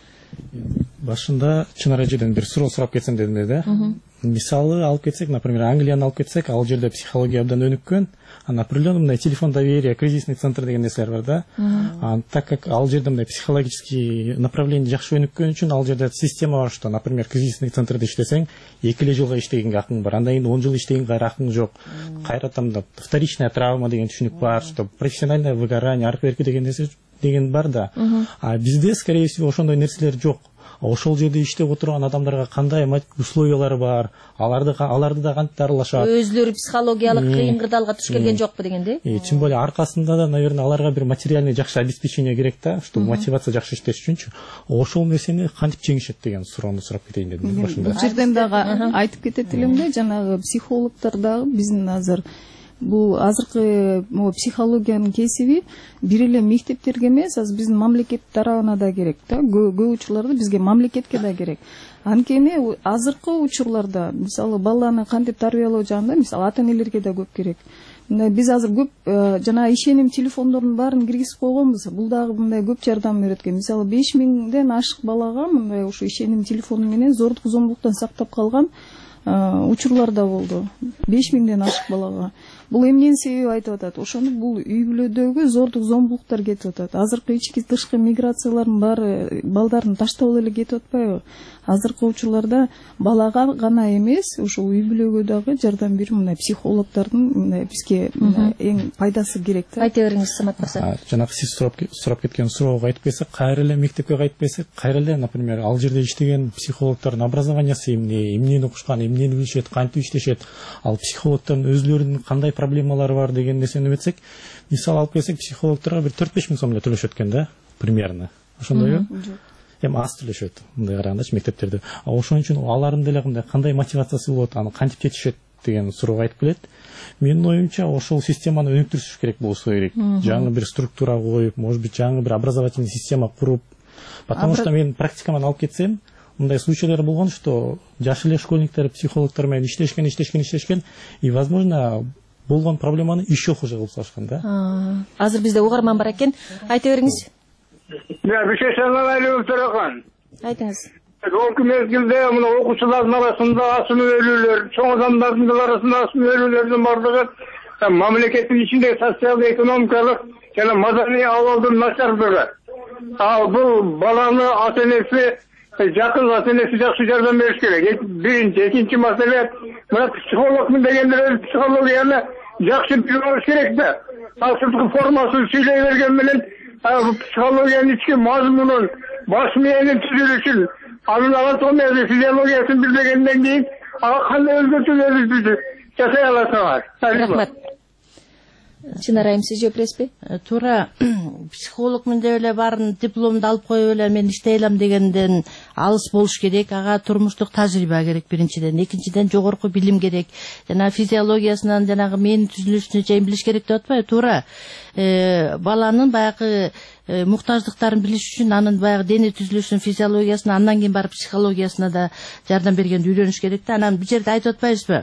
Башында Чынар эжеден бир суроо сурап кетсем дедим да. Мисалы алып кетсек, например, Англияны алып кетсек, ал жерде психология абдан өнүккөн. Ана определенный мындай телефон доверия, кризисный центр деген нерселер бар да. А так как ал жерде мындай психологический направление жакшы өнүккөн үчүн ал жерде система бар, что, например, кризисный центрде иштесең, эки эле жылга иштегенге акың бар. Андан кийин он жыл иштегенге акың жок. Кайрадан да вторичная травма деген түшүнүк бар, что профессиональное выгорание, аркы берки деген нерсе деген бар да. А бизде, скорее всего, ошондой нерселер жок. Ошол жерде иштеп отурган адамдарга кандай условиялары бар, аларды аларды да кантип дарылашат. Өзлөрү психологиялык кыйын кырдаалга туш келген жокпу дегенде? Тем более аркасында да, наверное, аларга бир материальный жакшы обеспечение керек да, чтобы мотивация жакшы иштеш үчүнчү. Ошол нерсени кантип жеңишет деген суроону сурап кетейин дедим башында. Бул жерден дагы айтып кетет элем да, жанагы психологдор дагы биздин азыр бул азыркы психологиянын кесиби бир эле мектептерге эмес, азыр биздин мамлекет тарабына да керек да. Көп учурларда бизге мамлекетке да керек. Анткени азыркы учурларда мисалы баланы кантип тарбиялоо жагында мисалы ата энелерге да көп керек. Биз азыр көп жана ишеним телефондордун баарын киргизип койгонбуз. Бул дагы мындай көп жардам берет экен. Мисалы беш миңден ашык балага мындай ушу ишеним телефону менен зордук зомбулуктан сактап калган учурлар да болду. беш миңден ашык балага. Бул эмненин себеби айтып атат? Ошону бул үй бүлөдөгү зордук зомбулуктар кетип атат. Азыркы ички тышкы миграциялардын баары балдарын таштап эле кетип атпайбы? Азыркы учурларда балага гана эмес, ушул үй бүлөгө дагы жардам берүү мындай психологдордун мындай бизге эң пайдасы керек да. Айта бериңиз, Самат мырза. Жанагы сиз сурап кеткен суроого айтып келсек, кайра эле мектепке кайтып келсек, кайра эле, например, ал жерде иштеген психологдордун образованиясы эмне, эмнени окушкан, эмнени билишет, кантип иштешет, ал психологдордун өзлөрүнүн кандай проблемалары бар деген нерсени өтсек, мисал алып келсек, психологдорго бир төрт беш миң сом эле төлөшөт экен да, примерно. Ошондойбу? Эми аз төлөшөт, мындай карагандачы мектептерде. А ошон үчүн алардын деле мындай кандай мотивациясы болот, аны кантип жетишет деген суроо айтып келет. Менин оюмча, ошол системаны өнүктүрүш керек болсо керек. Жаңы бир структура коюп, может быть, жаңы бир образовательный система куруп. Потому что мен практикаман алып кетсем, мындай случайлар болгон, что жаш эле школьниктер психологдор менен иштешкен, иштешкен, иштешкен, и возможно болгон проблеманы еще хуже кылып салышкан да. Азыр бизде угарман бар экен. Айта бериңиз. Assalamu alaikum Turakan. Айтыңыз. Ошол мезгилде мына окуучулардын арасында асым өлүүлөр, чоң адамдардын арасында асым өлүүлөрдүн бардыгы мамлекеттин ичиндеги социалдык экономикалык жана маданий абалдын начардыгы. А бул баланы ата энеси жакын ата энеси жакшы жардам бериш керек. Биринчи, экинчи маселе мына психологмун дегендер психологияны жакшы билип алыш керек да. Ал сырткы формасын сүйлөй берген менен психологиянын ички мазмунун баш мээни түзүлүш үчүн анын анатомиясы физиологиясын билбегенден кийин ага кандай өзгөртүүлөрдү жасай аласыңар? Рахмат. Чынар айым, сиз жооп бересизби? Туура, психологмун деп эле баарын дипломду алып коюп эле мен иштей алам дегенден алыс болуш керек. Ага турмуштук тажрыйба керек биринчиден, экинчиден жогорку билим керек. Жана физиологиясынан жанагы мээнин түзүлүшүнө чейин билиш керек деп атпайбы? Туура. Баланын баягы муктаждыктарын билиш үчүн анын баягы дене түзүлүшүнүн физиологиясына, андан кийин барып психологиясына да жардам бергенди үйрөнүш керек да. Анан бул жерде айтып атпайбызбы?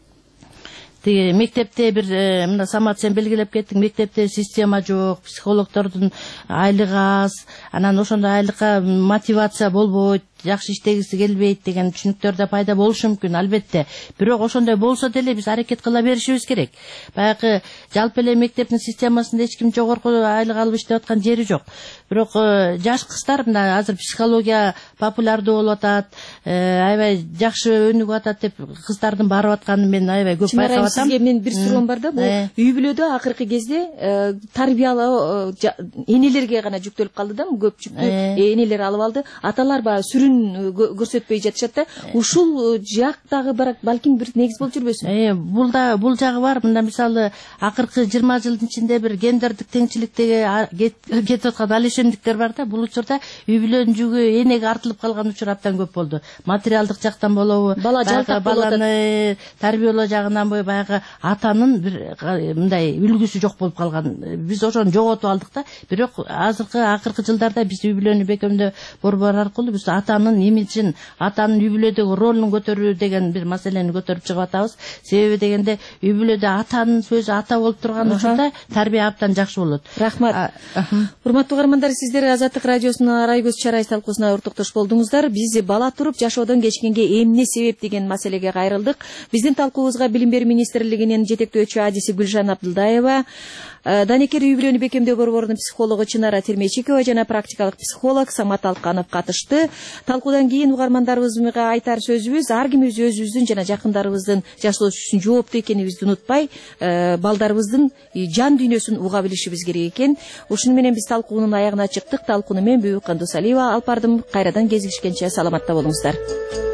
Тиги мектепте бир мына Самат сен белгилеп кеттиң, мектепте система жок, психологдордун айлыгы аз, анан ошондой айлыкка мотивация болбойт жакшы иштегиси келбейт деген түшүнүктөр да пайда болушу мүмкүн, албетте. Бирок ошондой болсо деле биз аракет кыла беришибиз керек. Баягы жалпы эле мектептин системасында эч ким жогорку айлык алып иштеп аткан жери жок. Бирок жаш кыздар мына азыр психология популярдуу болуп атат, аябай жакшы өнүгүп атат деп кыздардын барып атканын мен аябай көп байкап атам. Сизге менин бир суроом бар да, бул үй бүлөдө акыркы кезде тарбиялоо энелерге гана жүктөлүп калды да, көп жүктү энелер алып алды. Аталар баягы сүрүн көрсөтпөй жатышат да. Ушул жактагы балким бир негиз болуп жүрбөсүн. Бул да бул жагы бар. Мында мисалы акыркы жыйырма жылдын ичинде бир гендердик теңчиликтеги кетип аткан алешемдиктер бар да. Бул учурда үй бүлөнүн жүгү энеге артылып калган учур абдан көп болду. Материалдык жактан болобу, бала жалтак баланы тарбиялоо жагынан бой баягы атанын бир мындай үлгүсү жок болуп калган. Биз ошону жоготуп алдык да. Бирок азыркы акыркы жылдарда биз үй бүлөнү бекемдөө борбор аркылуу биз атанын имиджин, атанын үй бүлөдөгү ролун көтөрүү деген бир маселени көтөрүп чыгып атабыз. Себеби дегенде үй бүлөдө атанын сөзү ата болуп турган учурда тарбия абдан жакшы болот. Рахмат. Урматтуу угармандар, сиздер Азаттык радиосунун арай көз чарай талкуусуна ортоктош болдуңуздар. Биз бала туруп жашоодон кечкенге эмне себеп деген маселеге кайрылдык. Биздин талкуубузга Билим берүү министрлигинин жетектөөчү адиси Гүлжан Абдылдаева, Данекер үй бүлөнү бекемдөө борборунун психологу Чынара Термечикова жана практикалык психолог Самат Алканов катышты. Талкуудан кийин угармандарыбызга айтар сөзүбүз, ар кимибиз өзүбүздүн жана жакындарыбыздын жашоосу үчүн жооптуу экенибизди унутпай, балдарыбыздын жан дүйнөсүн уга билишибиз керек экен. Ушуну менен биз талкуунун аягына чыктык. Талкууну мен Бүбүк Кандусалиева алып бардым. Кайрадан кезигишкенче саламатта болуңуздар.